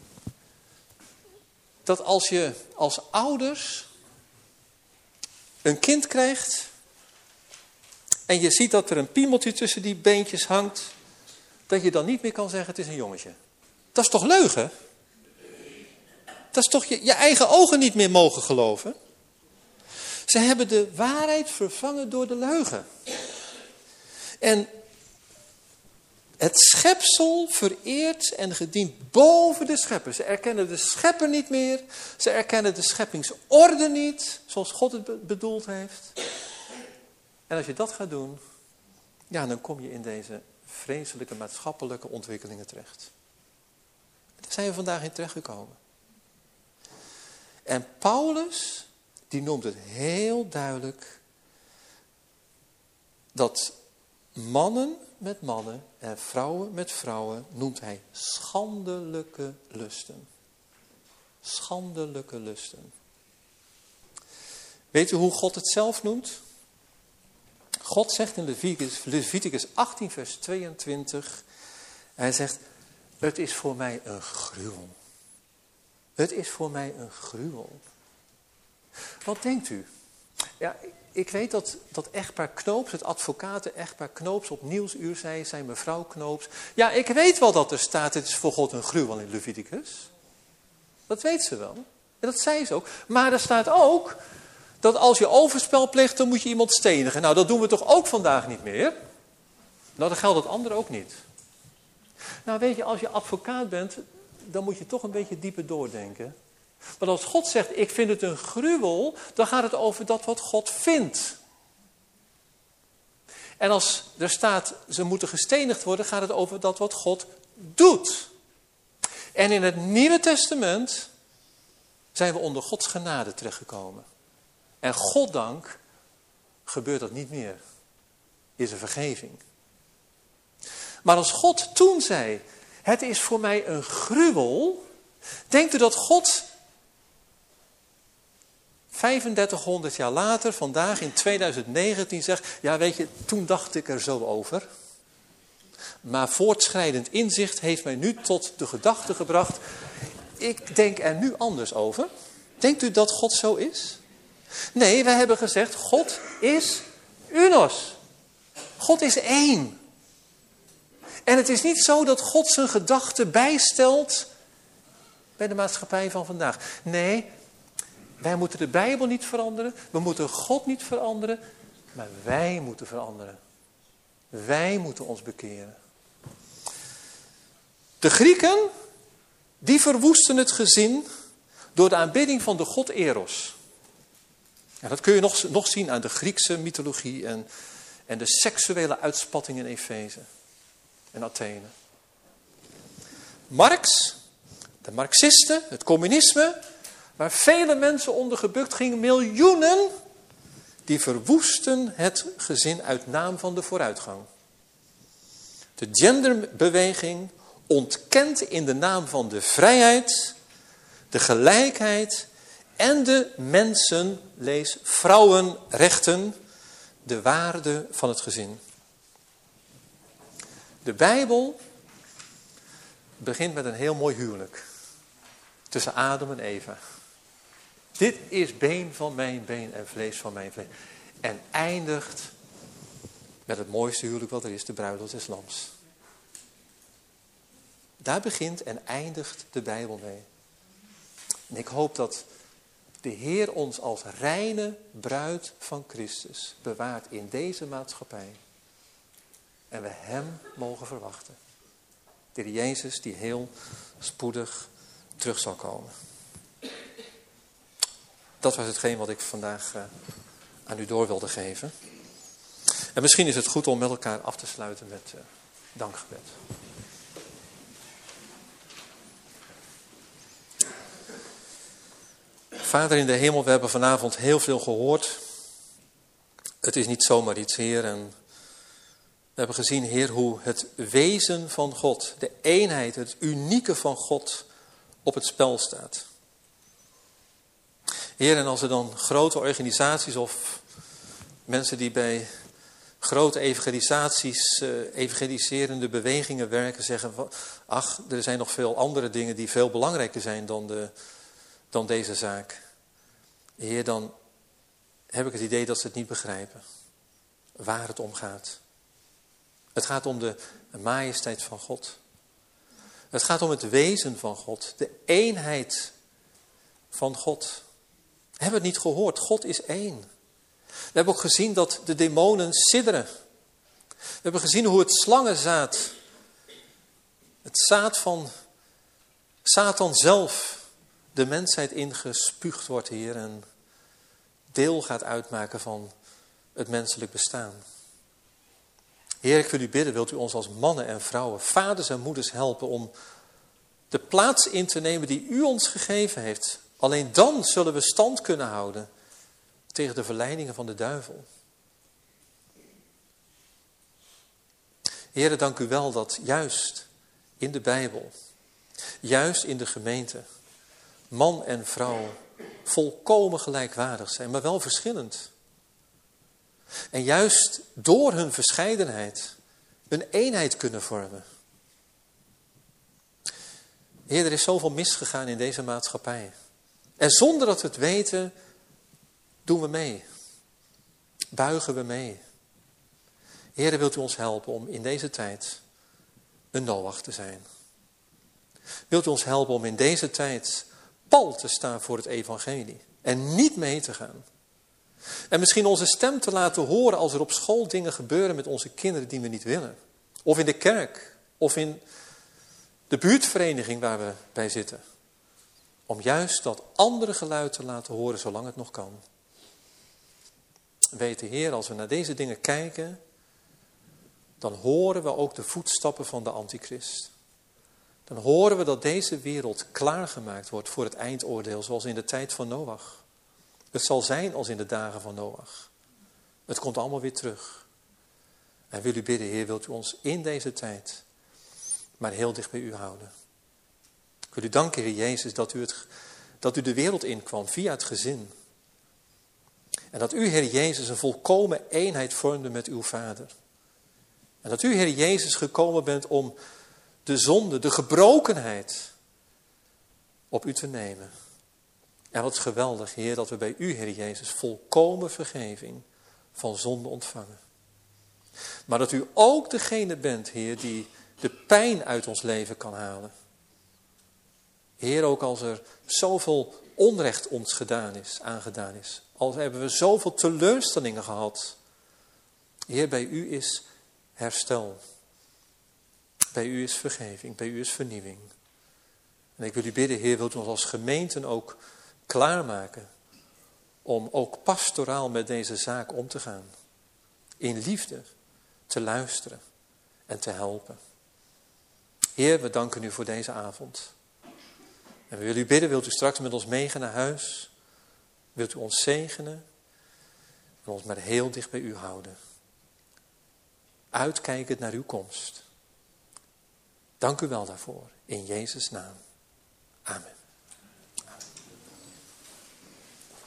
dat als je als ouders een kind krijgt en je ziet dat er een piemeltje tussen die beentjes hangt, dat je dan niet meer kan zeggen het is een jongetje. Dat is toch leugen? Dat is toch je, je eigen ogen niet meer mogen geloven? Ze hebben de waarheid vervangen door de leugen. En het schepsel vereert en gedient boven de schepper. Ze erkennen de schepper niet meer. Ze erkennen de scheppingsorde niet, zoals God het bedoeld heeft. En als je dat gaat doen, ja, dan kom je in deze vreselijke maatschappelijke ontwikkelingen terecht. Daar zijn we vandaag in terechtgekomen. En Paulus, die noemt het heel duidelijk dat mannen met mannen en vrouwen met vrouwen noemt hij schandelijke lusten. Schandelijke lusten. Weet u hoe God het zelf noemt? God zegt in Leviticus, Leviticus achttien vers tweeëntwintig. Hij zegt, het is voor mij een gruwel. Het is voor mij een gruwel. Wat denkt u? Ja, ik weet dat, dat echtpaar Knoops, het advocaten-echtpaar Knoops op Nieuwsuur zei, zei mevrouw Knoops. Ja, ik weet wel dat er staat, het is voor God een gruwel in Leviticus. Dat weet ze wel. En dat zei ze ook. Maar er staat ook dat als je overspel pleegt, dan moet je iemand stenigen. Nou, dat doen we toch ook vandaag niet meer? Nou, dan geldt het andere ook niet. Nou, weet je, als je advocaat bent, dan moet je toch een beetje dieper doordenken. Maar als God zegt, ik vind het een gruwel, dan gaat het over dat wat God vindt. En als er staat, ze moeten gestenigd worden, gaat het over dat wat God doet. En in het Nieuwe Testament zijn we onder Gods genade terechtgekomen. En goddank gebeurt dat niet meer. Is er vergeving. Maar als God toen zei, het is voor mij een gruwel, denkt u dat God vijfendertighonderd jaar later, vandaag in tweeduizend negentien zegt, ja weet je, toen dacht ik er zo over. Maar voortschrijdend inzicht heeft mij nu tot de gedachte gebracht, ik denk er nu anders over. Denkt u dat God zo is? Nee, wij hebben gezegd, God is unos. God is één. En het is niet zo dat God zijn gedachten bijstelt bij de maatschappij van vandaag. Nee, wij moeten de Bijbel niet veranderen. We moeten God niet veranderen. Maar wij moeten veranderen. Wij moeten ons bekeren. De Grieken, die verwoesten het gezin door de aanbidding van de god Eros. Ja, dat kun je nog, nog zien aan de Griekse mythologie en, en de seksuele uitspatting in Efeze en Athene. Marx, de Marxisten, het communisme, waar vele mensen onder gebukt gingen, miljoenen, die verwoesten het gezin uit naam van de vooruitgang. De genderbeweging ontkent in de naam van de vrijheid, de gelijkheid en de mensen, lees vrouwenrechten, de waarde van het gezin. De Bijbel begint met een heel mooi huwelijk tussen Adam en Eva. Dit is been van mijn been en vlees van mijn vlees. En eindigt met het mooiste huwelijk wat er is, de bruiloft des Lams. Daar begint en eindigt de Bijbel mee. En ik hoop dat de Heer ons als reine bruid van Christus bewaart in deze maatschappij. En we hem mogen verwachten. De Heer Jezus die heel spoedig terug zal komen. Dat was hetgeen wat ik vandaag uh, aan u door wilde geven. En misschien is het goed om met elkaar af te sluiten met uh, dankgebed. Vader in de hemel, we hebben vanavond heel veel gehoord. Het is niet zomaar iets, Heer. En we hebben gezien, Heer, hoe het wezen van God, de eenheid, het unieke van God op het spel staat. Heer, en als er dan grote organisaties of mensen die bij grote evangelisaties, uh, evangeliserende bewegingen werken, zeggen, ach, er zijn nog veel andere dingen die veel belangrijker zijn dan, de, dan deze zaak. Heer, dan heb ik het idee dat ze het niet begrijpen waar het om gaat. Het gaat om de majesteit van God. Het gaat om het wezen van God, de eenheid van God. We hebben het niet gehoord, God is één. We hebben ook gezien dat de demonen sidderen. We hebben gezien hoe het slangenzaad, het zaad van Satan zelf, de mensheid ingespuugd wordt, Heer, en deel gaat uitmaken van het menselijk bestaan. Heer, ik wil u bidden, wilt u ons als mannen en vrouwen, vaders en moeders helpen om de plaats in te nemen die u ons gegeven heeft. Alleen dan zullen we stand kunnen houden tegen de verleidingen van de duivel. Heer, dank u wel dat juist in de Bijbel, juist in de gemeente, man en vrouw volkomen gelijkwaardig zijn, maar wel verschillend. En juist door hun verscheidenheid een eenheid kunnen vormen. Heer, er is zoveel misgegaan in deze maatschappij. En zonder dat we het weten, doen we mee. Buigen we mee. Heer, wilt u ons helpen om in deze tijd een Noach te zijn. Wilt u ons helpen om in deze tijd pal te staan voor het evangelie. En niet mee te gaan. En misschien onze stem te laten horen als er op school dingen gebeuren met onze kinderen die we niet willen. Of in de kerk. Of in de buurtvereniging waar we bij zitten. Om juist dat andere geluid te laten horen zolang het nog kan. Weet de Heer, als we naar deze dingen kijken, dan horen we ook de voetstappen van de antichrist. Dan horen we dat deze wereld klaargemaakt wordt voor het eindoordeel, zoals in de tijd van Noach. Het zal zijn als in de dagen van Noach. Het komt allemaal weer terug. En wil u bidden, Heer, wilt u ons in deze tijd maar heel dicht bij u houden. Ik wil u danken, Heer Jezus, dat u, het, dat u de wereld inkwam via het gezin. En dat u, Heer Jezus, een volkomen eenheid vormde met uw Vader. En dat u, Heer Jezus, gekomen bent om de zonde, de gebrokenheid op u te nemen. En wat geweldig, Heer, dat we bij u, Heer Jezus, volkomen vergeving van zonde ontvangen. Maar dat u ook degene bent, Heer, die de pijn uit ons leven kan halen. Heer, ook als er zoveel onrecht ons gedaan is, aangedaan is. Als hebben we zoveel teleurstellingen gehad. Heer, bij u is herstel. Bij u is vergeving, bij u is vernieuwing. En ik wil u bidden, Heer, wilt u ons als gemeenten ook klaarmaken om ook pastoraal met deze zaak om te gaan. In liefde te luisteren en te helpen. Heer, we danken u voor deze avond. En we willen u bidden, wilt u straks met ons meegaan naar huis? Wilt u ons zegenen? En ons maar heel dicht bij u houden. Uitkijkend naar uw komst. Dank u wel daarvoor. In Jezus' naam. Amen.